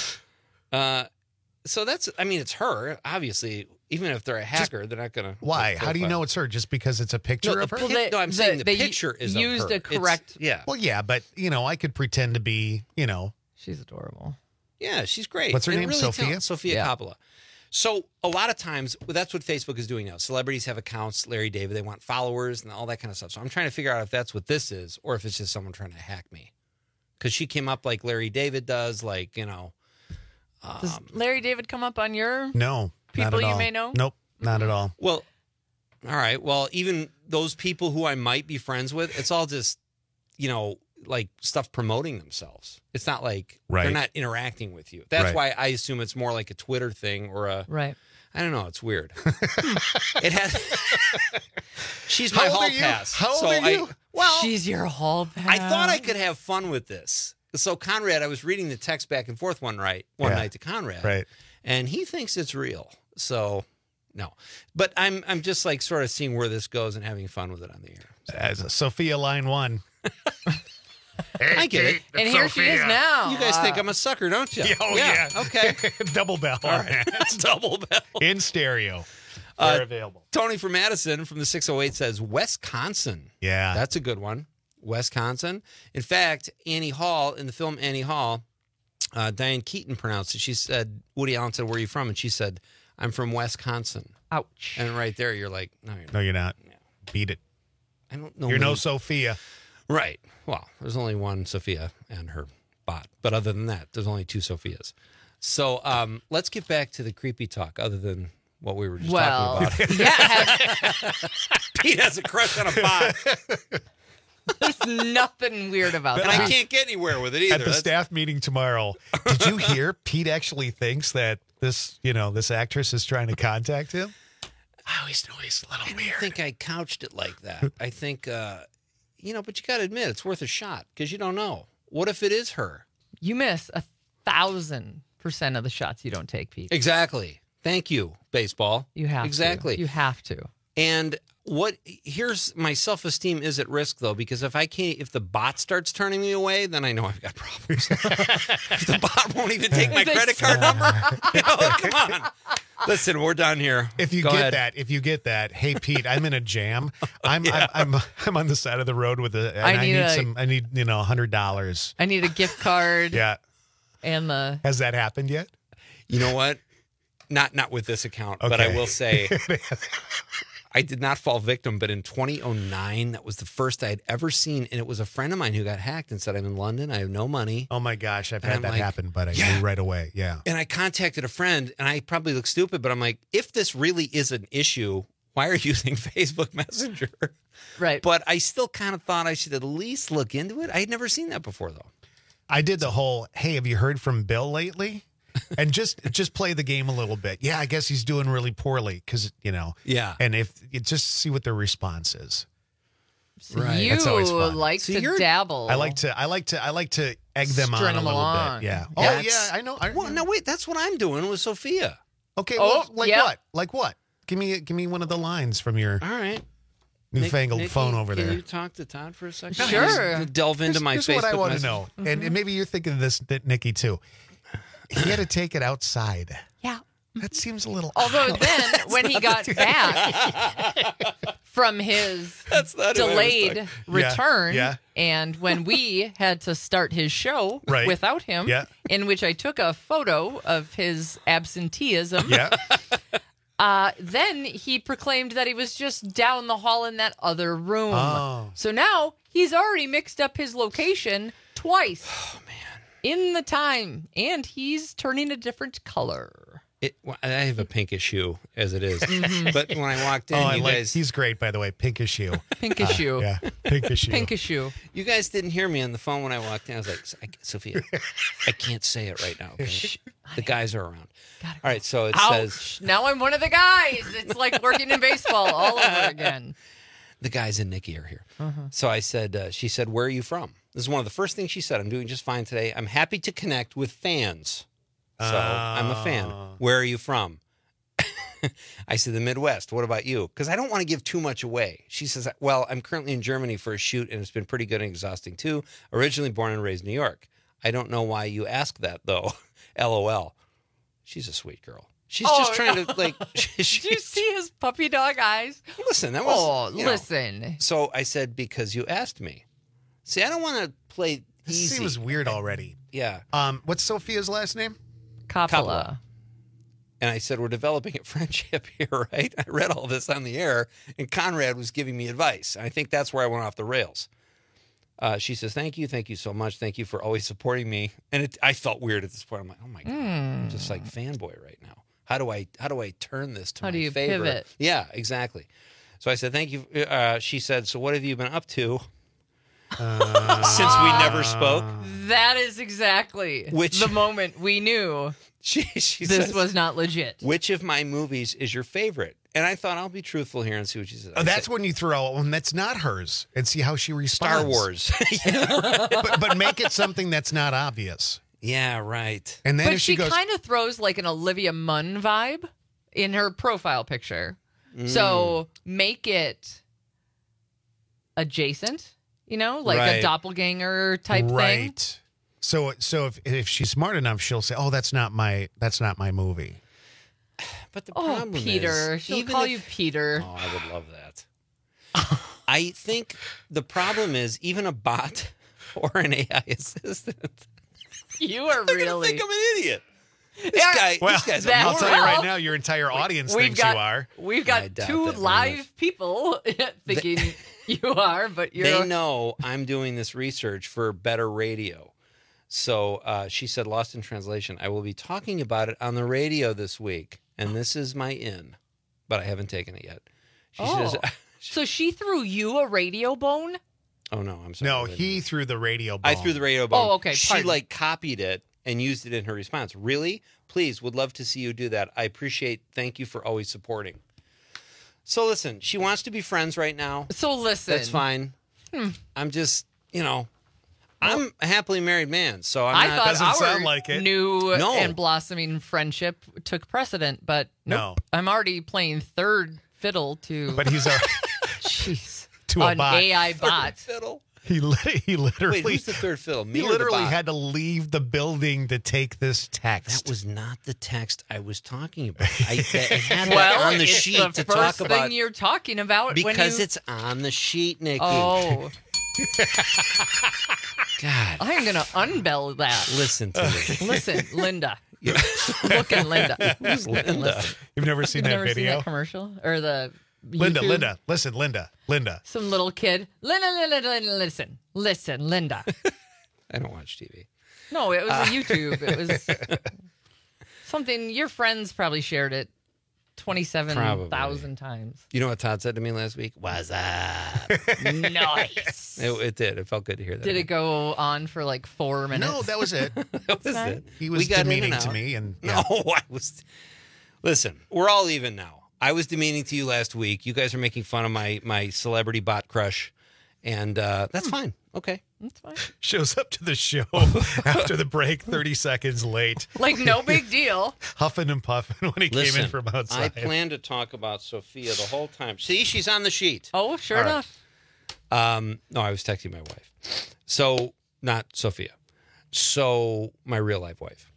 So that's, I mean, it's her, obviously. Even if they're a hacker, they're not going to. Why? How do you know it's her? Just because it's a picture of her? No, I'm saying the they picture is used of her. a correct. Yeah. Well, yeah, but, I could pretend to be, She's adorable. Yeah, she's great. What's her And name? really Sophia? talented. Sophia Yeah. Coppola. So a lot of times, that's what Facebook is doing now. Celebrities have accounts, Larry David, they want followers and all that kind of stuff. So I'm trying to figure out if that's what this is or if it's just someone trying to hack me. Because she came up like Larry David does, like, Does Larry David come up on your No, not people at you all. may know? Nope, not at all. Well, all right. Well, even those people who I might be friends with, it's all just, like stuff promoting themselves. It's not like Right. they're not interacting with you. That's Right. why I assume it's more like a Twitter thing or a. Right. I don't know. It's weird. It has. She's my How old hall are you? pass. How old so are you? She's your hall pass. I thought I could have fun with this. So Conrad, I was reading the text back and forth one night to Conrad, Right. and he thinks it's real. So no, but I'm just like sort of seeing where this goes and having fun with it on the air. As a Sophia line 1. I get it. And here she is now. You guys think I'm a sucker, don't you? Oh, yeah. Okay. Double bell. All right. Double bell. In stereo. They're available. Tony from Madison from the 608 says Wisconsin. Yeah. That's a good one. Wisconsin. In fact, Annie Hall, in the film Annie Hall, Diane Keaton pronounced it. She said, Woody Allen said, where are you from? And she said, I'm from Wisconsin. Ouch. And right there, you're like, no, you're not. No, you're not. Beat it. I don't know. You're no many- Sophia. Right. Well, there's only one Sophia and her bot. But other than that, there's only two Sophias. So let's get back to the creepy talk, other than what we were just talking about. Yeah. Pete has a crush on a bot. There's nothing weird about And that. I can't get anywhere with it either. At the staff meeting tomorrow, did you hear Pete actually thinks that this actress is trying to contact him? I always know he's a little weird. I don't think I couched it like that. I think, but you got to admit, it's worth a shot because you don't know. What if it is her? You miss 1,000% of the shots you don't take, Pete. Exactly. Thank you, baseball. You have exactly. to. You have to. And here's my self-esteem is at risk though, because if the bot starts turning me away, then I know I've got problems. If the bot won't even take my credit card number, come on. Listen, we're done here. If you get that, hey Pete, I'm in a jam. I'm on the side of the road with I need $100. I need a gift card. Yeah. And has that happened yet? You know what? Not with this account, okay. But I will say I did not fall victim, but in 2009, that was the first I had ever seen. And it was a friend of mine who got hacked and said, I'm in London. I have no money. Oh, my gosh. I've had that happen, but I knew right away. Yeah. And I contacted a friend, and I probably look stupid, but I'm like, if this really is an issue, why are you using Facebook Messenger? Right. But I still kind of thought I should at least look into it. I had never seen that before, though. I did the whole, hey, have you heard from Bill lately? And just play the game a little bit. Yeah, I guess he's doing really poorly because, Yeah. And if you just see what their response is. So right. You like to dabble. I like to egg them on a little bit. Yeah. Oh yeah, I know. Well, no, wait, that's what I'm doing with Sophia. Okay. Well, what? Like what? Give me one of the lines from your all right newfangled Nikki, phone over there. Can you talk to Todd for a second? Sure. Delve into my here's Facebook. What I want message. to know, and maybe you're thinking of this, Nikki, too. He had to take it outside. Yeah. That seems a little Although then, when he got back from his delayed return, and when we had to start his show without him, in which I took a photo of his absenteeism, then he proclaimed that he was just down the hall in that other room. Oh. So now he's already mixed up his location twice. Oh, man. In the time, and he's turning a different color. I have a pinkish hue as it is, but when I walked in, guys, he's great, by the way. Pinkish hue, pinkish hue, yeah, pinkish hue, pinkish hue. You guys didn't hear me on the phone when I walked in. I was like, Sophia, I can't say it right now. Okay? The guys are around. All right, so it says now I'm one of the guys. It's like working in baseball all over again. The guys and Nikki are here. So I said, she said, where are you from? This is one of the first things she said. I'm doing just fine today. I'm happy to connect with fans. So I'm a fan. Where are you from? I said, the Midwest. What about you? Because I don't want to give too much away. She says, well, I'm currently in Germany for a shoot, and it's been pretty good and exhausting, too. Originally born and raised in New York. I don't know why you ask that, though. LOL. She's a sweet girl. She's just trying to, like... Did you see his puppy dog eyes? Listen, that was... listen. So I said, because you asked me. See, I don't want to play easy. This seems weird already. Yeah. What's Sophia's last name? Coppola. And I said, we're developing a friendship here, right? I read all this on the air, and Conrad was giving me advice. I think that's where I went off the rails. She says, thank you so much. Thank you for always supporting me. And I felt weird at this point. I'm like, oh my God, I'm just like fanboy right now. How do I turn this to my favor? Pivot? Yeah, exactly. So I said, thank you. She said, so what have you been up to since we never spoke? That is exactly the moment we knew she this was not legit. Which of my movies is your favorite? And I thought, I'll be truthful here and see what she says. Oh, that's when you throw out one that's not hers and see how she responds. Star Wars. but make it something that's not obvious. Yeah, right. And then but if she goes, kind of throws like an Olivia Munn vibe in her profile picture. So make it adjacent, like a doppelganger type thing. Right. So if she's smart enough, she'll say, "Oh, that's not my movie." But the problem Peter. is, She'll call you Peter. Oh, I would love that. I think the problem is even a bot or an AI assistant. You are really think I'm an idiot. This guy's I'll tell you right now, your entire audience thinks you are. We've got two live people thinking you are, but They know I'm doing this research for better radio. So she said, lost in translation, I will be talking about it on the radio this week, and this is my in, but I haven't taken it yet. She says, so she threw you a radio bone? Oh, no, I'm sorry. No, he threw the radio bone. I threw the radio bone. Oh, okay, She, pardon. like, copied it and used it in her response. Really? Please, would love to see you do that. I appreciate, thank you for always supporting. So, listen, she wants to be friends right now. So, listen. That's fine. I'm just, I'm a happily married man, so I'm not... thought our new and blossoming friendship took precedent, but No. I'm already playing third fiddle to... But he's a... Jeez. To a an bot. AI bot. Fiddle. He literally... Wait, who's the third fiddle? Me He or the literally bot? had to leave the building to take this text. That was not the text I was talking about. I had Well, that on the it's sheet the to first talk thing about. you're talking about when Because you... it's on the sheet, Nikki. Oh. God. I'm going to unbell that. Listen to me. Listen, Linda. Look at Linda. Who's Look and Linda? listen. You've never seen You've that never video? seen that commercial? Or the Linda, YouTube? Linda, listen, Linda. Some little kid. Linda, listen, Linda. I don't watch TV. No, it was a YouTube. It was something your friends probably shared it 27,000 times. You know what Todd said to me last week? What's up? Nice. It did. It felt good to hear that. Did it go on for like 4 minutes? No, that was it. That was it. He was We got in demeaning and to out. me, and No, I was. Listen, we're all even now. I was demeaning to you last week. You guys are making fun of my celebrity bot crush, and that's fine. Okay. That's fine. shows up to the show after the break 30 seconds late. Like, no big deal. Huffing and puffing when he Listen, came in from outside. I planned to talk about Sophia the whole time. See, she's on the sheet. Oh, sure All right. enough. No, I was texting my wife. So, not Sophia. So, my real life wife.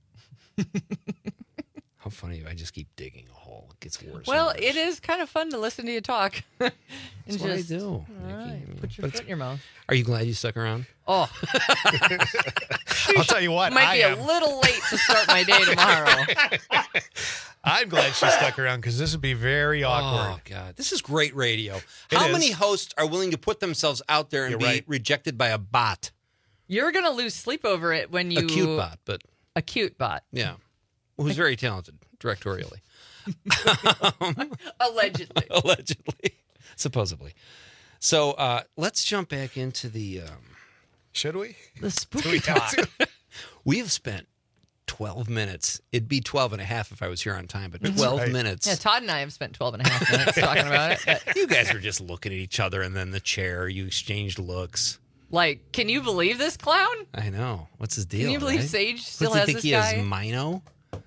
How funny. I just keep digging a hole. It gets worse. Well, and worse. it is kind of fun to listen to you talk. And That's what I just- do, All Nikki. right, put your foot in your mouth. Are you glad you stuck around? Oh. I'll tell you what. Might I be am. a little late to start my day tomorrow. I'm glad she stuck around because this would be very awkward. Oh, God. This is great radio. It How is. many hosts are willing to put themselves out there and You're be right. rejected by a bot? You're going to lose sleep over it when you... A cute bot, but... A cute bot. Yeah. Who's very talented directorially. Allegedly. Allegedly. Supposedly. So let's jump back into the... Should we? The spooky talk. We have spent 12 minutes. It'd be 12 and a half if I was here on time, but 12 right. minutes. Yeah, Todd and I have spent 12 and a half minutes talking about it. But, You guys were just looking at each other and then the chair. You exchanged looks. like, can you believe this clown? I know. What's his deal? Can you believe right? Sage still What, has do you this think he guy? has Mino?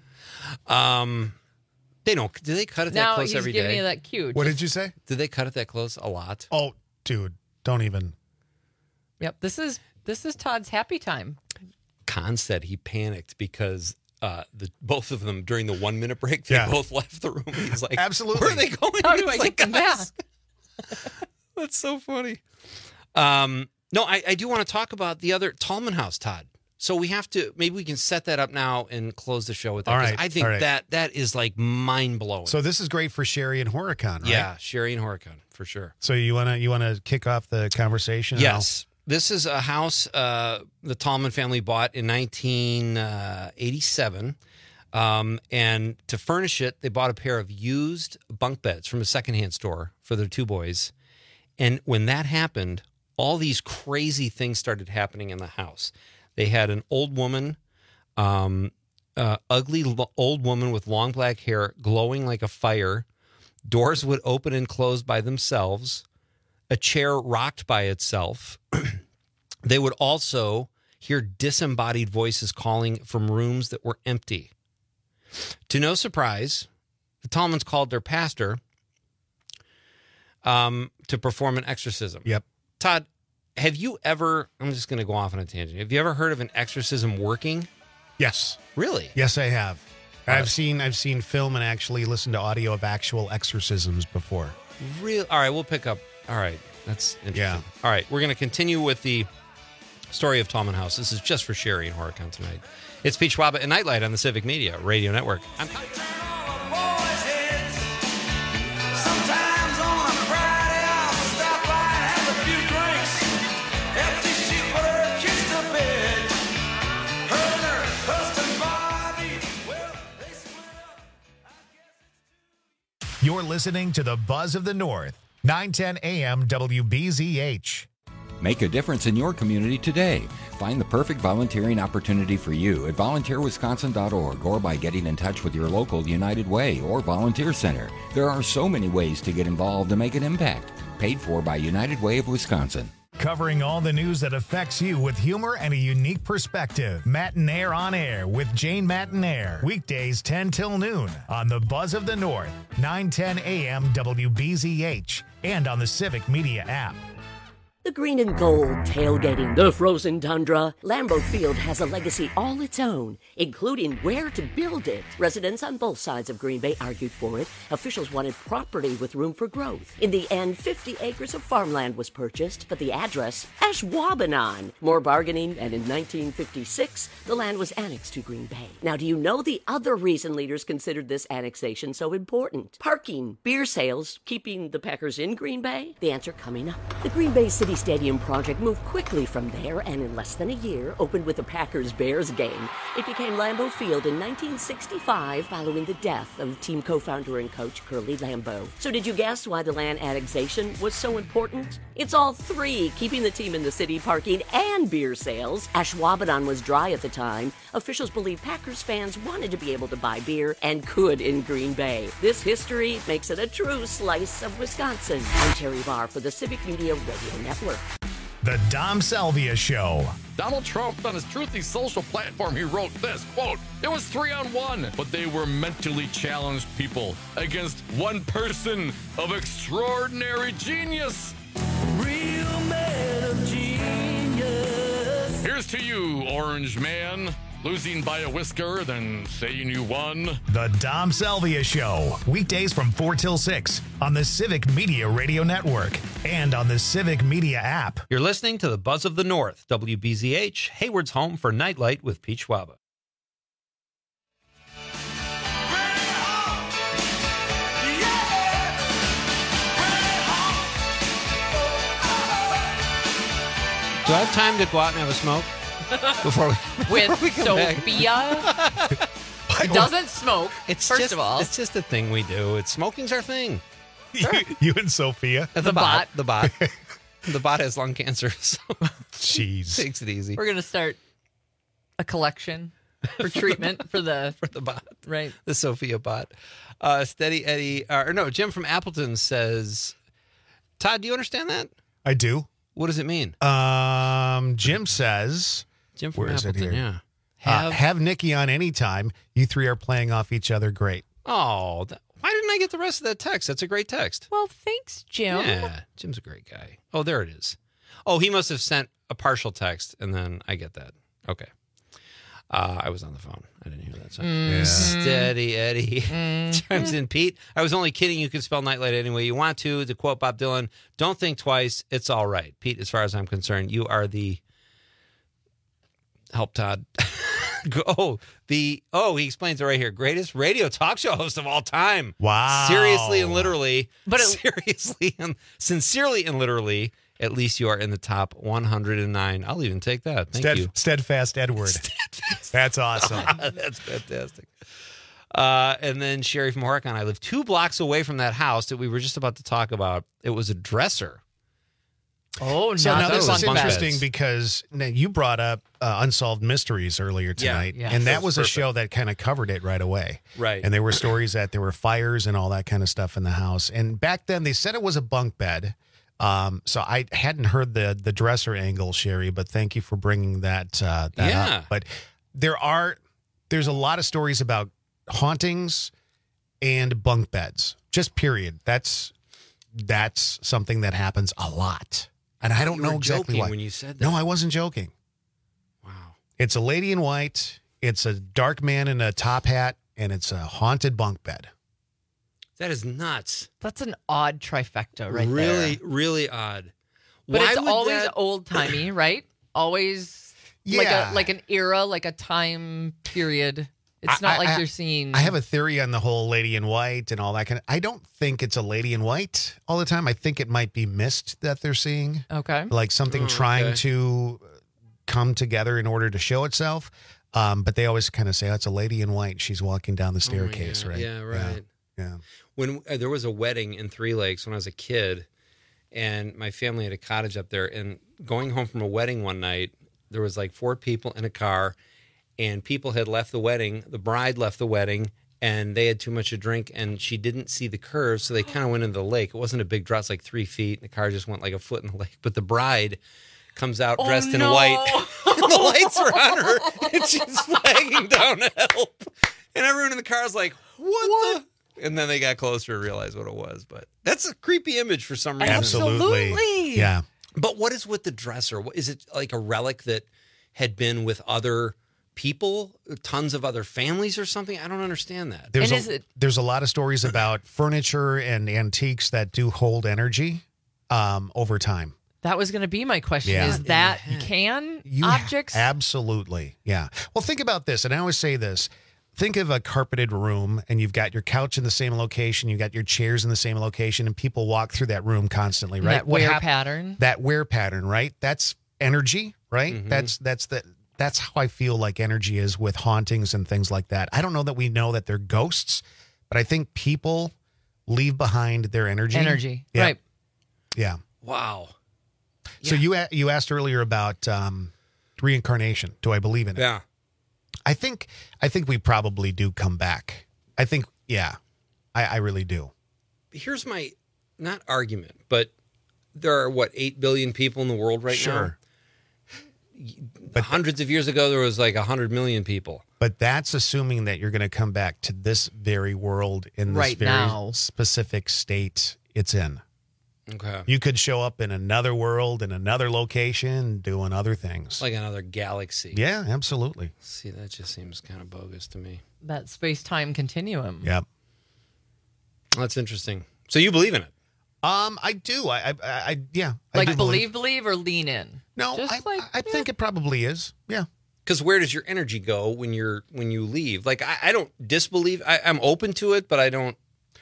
They don't. Do they cut it that Now close he's every giving day? you that cue. What did you say? Did they cut it that close a lot? Oh, dude, don't even. Yep, this is Todd's happy time. Khan said he panicked because both of them during the 1 minute break they Yeah. both left the room. He's like, Absolutely. Where are they going? How do He's I like, get them "Guys." back? That's so funny. No, I do want to talk about the other Tallman House, Todd. So we have to, maybe we can set that up now and close the show with that. All 'cause right, I think all right. that is like mind blowing. So this is great for Sherry and Horicon, right? Yeah, Sherry and Horicon, for sure. So you wanna kick off the conversation? Yes. This is a house the Tallman family bought in 1987. And to furnish it, they bought a pair of used bunk beds from a secondhand store for their two boys. And when that happened, all these crazy things started happening in the house. They had an old woman, ugly old woman with long black hair glowing like a fire. Doors would open and close by themselves. A chair rocked by itself. They would also hear disembodied voices calling from rooms that were empty. To no surprise, the Tallmans called their pastor to perform an exorcism. Yep. Todd, have you ever, I'm just going to go off on a tangent. Have you ever heard of an exorcism working? Yes. Really? Yes, I have. All I've right. seen film and actually listened to audio of actual exorcisms before. Real. All right, we'll pick up. All right, that's interesting. Yeah. All right, we're going to continue with the story of Tallman House. This is just for Sherry and Horicon tonight. It's Pete Schwab and Nightlight on the Civic Media Radio Network. I'm Sometimes on a Friday, I'll stop by and have a few drinks. After she put her kids to bed, her and her husband Bobby, well, they split up. You're listening to the Buzz of the North, 910 AM WBZH. Make a difference in your community today. Find the perfect volunteering opportunity for you at volunteerwisconsin.org or by getting in touch with your local United Way or Volunteer Center. There are so many ways to get involved and make an impact. Paid for by United Way of Wisconsin. Covering all the news that affects you with humor and a unique perspective. Mattinaire on Air with Jane Mattinaire. Weekdays 10 till noon on the Buzz of the North, 9:10 a.m. WBZH, and on the Civic Media app. The green and gold tailgating the frozen tundra. Lambeau Field has a legacy all its own, including where to build it. Residents on both sides of Green Bay argued for it. Officials wanted property with room for growth. In the end, 50 acres of farmland was purchased, but the address, Ashwaubenon. More bargaining, and in 1956, the land was annexed to Green Bay. Now, do you know the other reason leaders considered this annexation so important? Parking, beer sales, keeping the Packers in Green Bay? The answer coming up. The Green Bay City Stadium project moved quickly from there and in less than a year opened with a Packers-Bears game. It became Lambeau Field in 1965 following the death of team co-founder and coach Curly Lambeau. So did you guess why the land annexation was so important? It's all three, keeping the team in the city, parking, and beer sales. Ashwaubenon was dry at the time. Officials believe Packers fans wanted to be able to buy beer and could in Green Bay. This history makes it a true slice of Wisconsin. I'm Terry Barr for the Civic Media Radio Network. The Dom Salvia Show. Donald Trump, on his Truthy social platform, he wrote this, quote, "It was 3-on-1, but they were mentally challenged people against one person of extraordinary genius." Real man of genius. Here's to you, Orange Man. Losing by a whisker, then saying you won. The Dom Salvia Show. Weekdays from 4 till 6 on the Civic Media Radio Network and on the Civic Media app. You're listening to the Buzz of the North, WBZH, Hayward's home for Nightlight with Pete Schwaba. Do I have time to go out and have a smoke? Before we come Sophia, who doesn't smoke. First of all, it's just a thing we do. Smoking's our thing. Sure. You and Sophia, the bot, the bot has lung cancer. So jeez, takes it easy. We're gonna start a collection for treatment for the bot, right? The Sophia bot. Steady Eddie, Jim from Appleton says, Todd, do you understand that? I do. What does it mean? Jim says. Jim from Where is it Appleton, here? yeah. Have Nikki on anytime. You three are playing off each other great. Oh, why didn't I get the rest of that text? That's a great text. Well, thanks, Jim. Yeah, Jim's a great guy. Oh, there it is. Oh, he must have sent a partial text, and then I get that. Okay. I was on the phone. I didn't hear that. So. Yeah. Steady Eddie chimes in. Pete, I was only kidding. You can spell nightlight any way you want to. To quote Bob Dylan, don't think twice. It's all right. Pete, as far as I'm concerned, you are the... Help Todd. He explains it right here. Greatest radio talk show host of all time. Wow. Seriously and literally. Seriously and sincerely and literally, at least you are in the top 109. I'll even take that. Thank you. Steadfast Edward. That's awesome. That's fantastic. And then Sherry from Horicon. I live 2 blocks away from that house that we were just about to talk about. It was a dresser. Oh, so now this is bunk interesting beds. because you brought up Unsolved Mysteries earlier tonight, and that was a show that kind of covered it right away. Right. And there were stories that there were fires and all that kind of stuff in the house. And back then they said it was a bunk bed. So I hadn't heard the dresser angle, Sherry, but thank you for bringing that up. But there's a lot of stories about hauntings and bunk beds. Just period. That's something that happens a lot. And I don't know exactly why. When you said that. No, I wasn't joking. Wow. It's a lady in white. It's a dark man in a top hat, and it's a haunted bunk bed. That is nuts. That's an odd trifecta, right? Really, there. really odd. But Why it's would always that... old timey, right? Always like an era, like a time period. It's not like you're seeing. I have a theory on the whole lady in white and all that kind of. I don't think it's a lady in white all the time. I think it might be mist that they're seeing. Okay. Like something trying to come together in order to show itself. But they always kind of say, oh, it's a lady in white. She's walking down the staircase, right? Yeah, right. Yeah. When there was a wedding in Three Lakes when I was a kid, and my family had a cottage up there, and going home from a wedding one night. There was like 4 people in a car, and people had left the wedding. The bride left the wedding, and they had too much to drink, and she didn't see the curve, so they kind of went into the lake. It wasn't a big drop, it's like 3 feet, and the car just went like a foot in the lake. But the bride comes out dressed in white, and the lights are on her, and she's flagging down to help. And everyone in the car is like, what? The? And then they got closer and realized what it was. But that's a creepy image for some reason. Absolutely. Yeah. But what is with the dresser? Is it like a relic that had been with other people, tons of other families or something? I don't understand that. There's a lot of stories about furniture and antiques that do hold energy over time. That was going to be my question. Yeah. Is that objects? Absolutely. Yeah. Well, think about this. And I always say this. Think of a carpeted room, and you've got your couch in the same location. You've got your chairs in the same location, and people walk through that room constantly, right? That wear pattern. That wear pattern, right? That's energy, right? Mm-hmm. That's how I feel like energy is with hauntings and things like that. I don't know that we know that they're ghosts, but I think people leave behind their energy. Yeah. Right. Yeah. Wow. So you asked earlier about reincarnation. Do I believe in it? Yeah. I think we probably do come back. I think, I really do. Here's my, not argument, but there are, 8 billion people in the world right now? But hundreds of years ago, there was like 100 million people. But that's assuming that you're going to come back to this very world in this very specific state it's in. Okay. You could show up in another world, in another location, doing other things. Like another galaxy. Yeah, absolutely. See, that just seems kind of bogus to me. That space-time continuum. Yep. That's interesting. So you believe in it? I do. I do believe or lean in? No, I think it probably is. Yeah. Because where does your energy go when you leave? Like, I don't disbelieve. I'm open to it, but I don't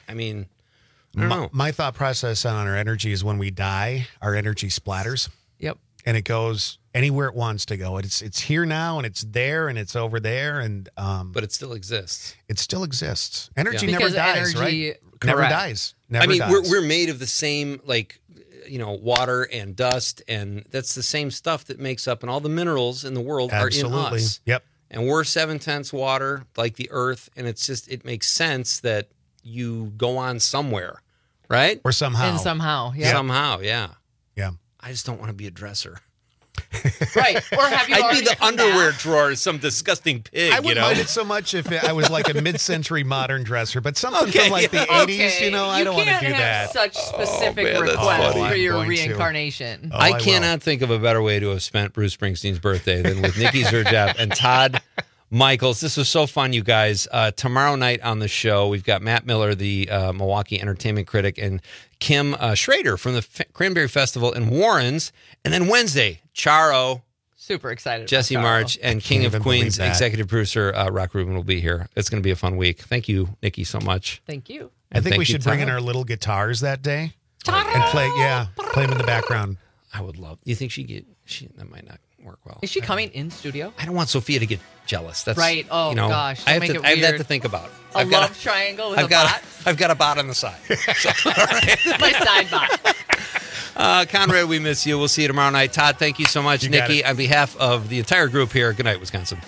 know. My thought process on our energy is when we die, our energy splatters. Yep. And it goes anywhere it wants to go. It's here now, and it's there, and it's over there, and but it still exists. It still exists. Energy Yeah. never Because dies, energy- right? Never Correct. dies. Never I mean, dies. we're made of the same, water and dust, and that's the same stuff that makes up, and all the minerals in the world are in us. Yep. And we're 7/10 water, like the earth, and it makes sense that you go on somewhere, right? Or somehow. And somehow, yeah. Somehow, yeah. Yeah. I just don't want to be a dresser. Right. Or have you I'd be already the come underwear back? drawer of some disgusting pig, I wouldn't mind it so much if I was like a mid-century modern dresser, but something from like the 80s, I don't want to do You can't that. have such specific man, that's requests funny. for your I'm going to. reincarnation. I cannot think of a better way to have spent Bruce Springsteen's birthday than with Nikki Zerjeff and Todd Michaels. This was so fun, you guys. Tomorrow night on the show, we've got Matt Miller, the Milwaukee entertainment critic, and Kim Schrader from the Cranberry Festival in Warrens. And then Wednesday, Charo, Super excited. Jesse about March, Charo. and King can't of even Queens believe that. executive producer Rock Rubin will be here. It's going to be a fun week. Thank you, Nikki, so much. Thank you. I And think we thank you, should bring in Todd. our little guitars that day and play them in the background. I would love. You think that might not work well? Is she coming in studio? I don't want Sophia to get jealous. That's Right. Oh, gosh. I have, Don't to, make it I have that weird. to think about. A love triangle with a bot? I've got a bot on the side. So, all right. My side bot. Conrad, we miss you. We'll see you tomorrow night. Todd, thank you so much. You got Nikki, it. on behalf of the entire group here, good night, Wisconsin.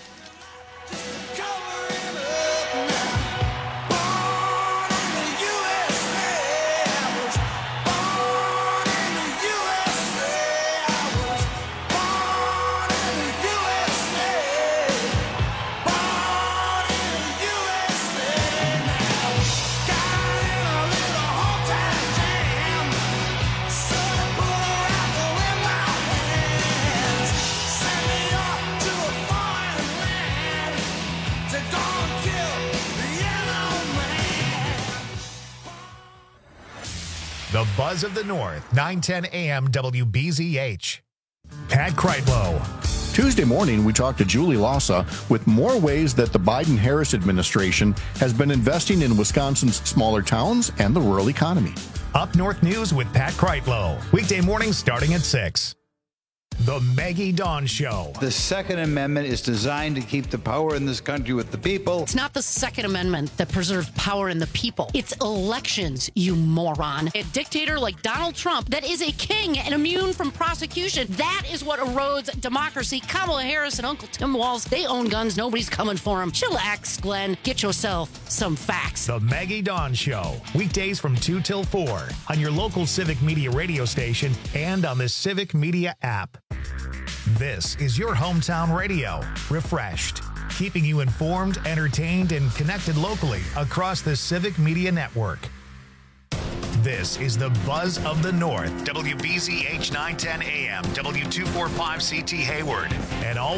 The Buzz of the North, 910 AM WBZH. Pat Kreitlow. Tuesday morning, we talked to Julie Lassa with more ways that the Biden-Harris administration has been investing in Wisconsin's smaller towns and the rural economy. Up North News with Pat Kreitlow. Weekday mornings starting at 6. The Maggie Dawn Show. The Second Amendment is designed to keep the power in this country with the people. It's not the Second Amendment that preserves power in the people. It's elections, you moron. A dictator like Donald Trump that is a king and immune from prosecution. That is what erodes democracy. Kamala Harris and Uncle Tim Walz, they own guns. Nobody's coming for them. Chillax, Glenn. Get yourself some facts. The Maggie Dawn Show. Weekdays from 2 till 4 on your local Civic Media radio station and on the Civic Media app. This is your hometown radio. Refreshed. Keeping you informed, entertained, and connected locally across the Civic Media Network. This is the Buzz of the North. WBZH 910 AM, W245CT Hayward, and all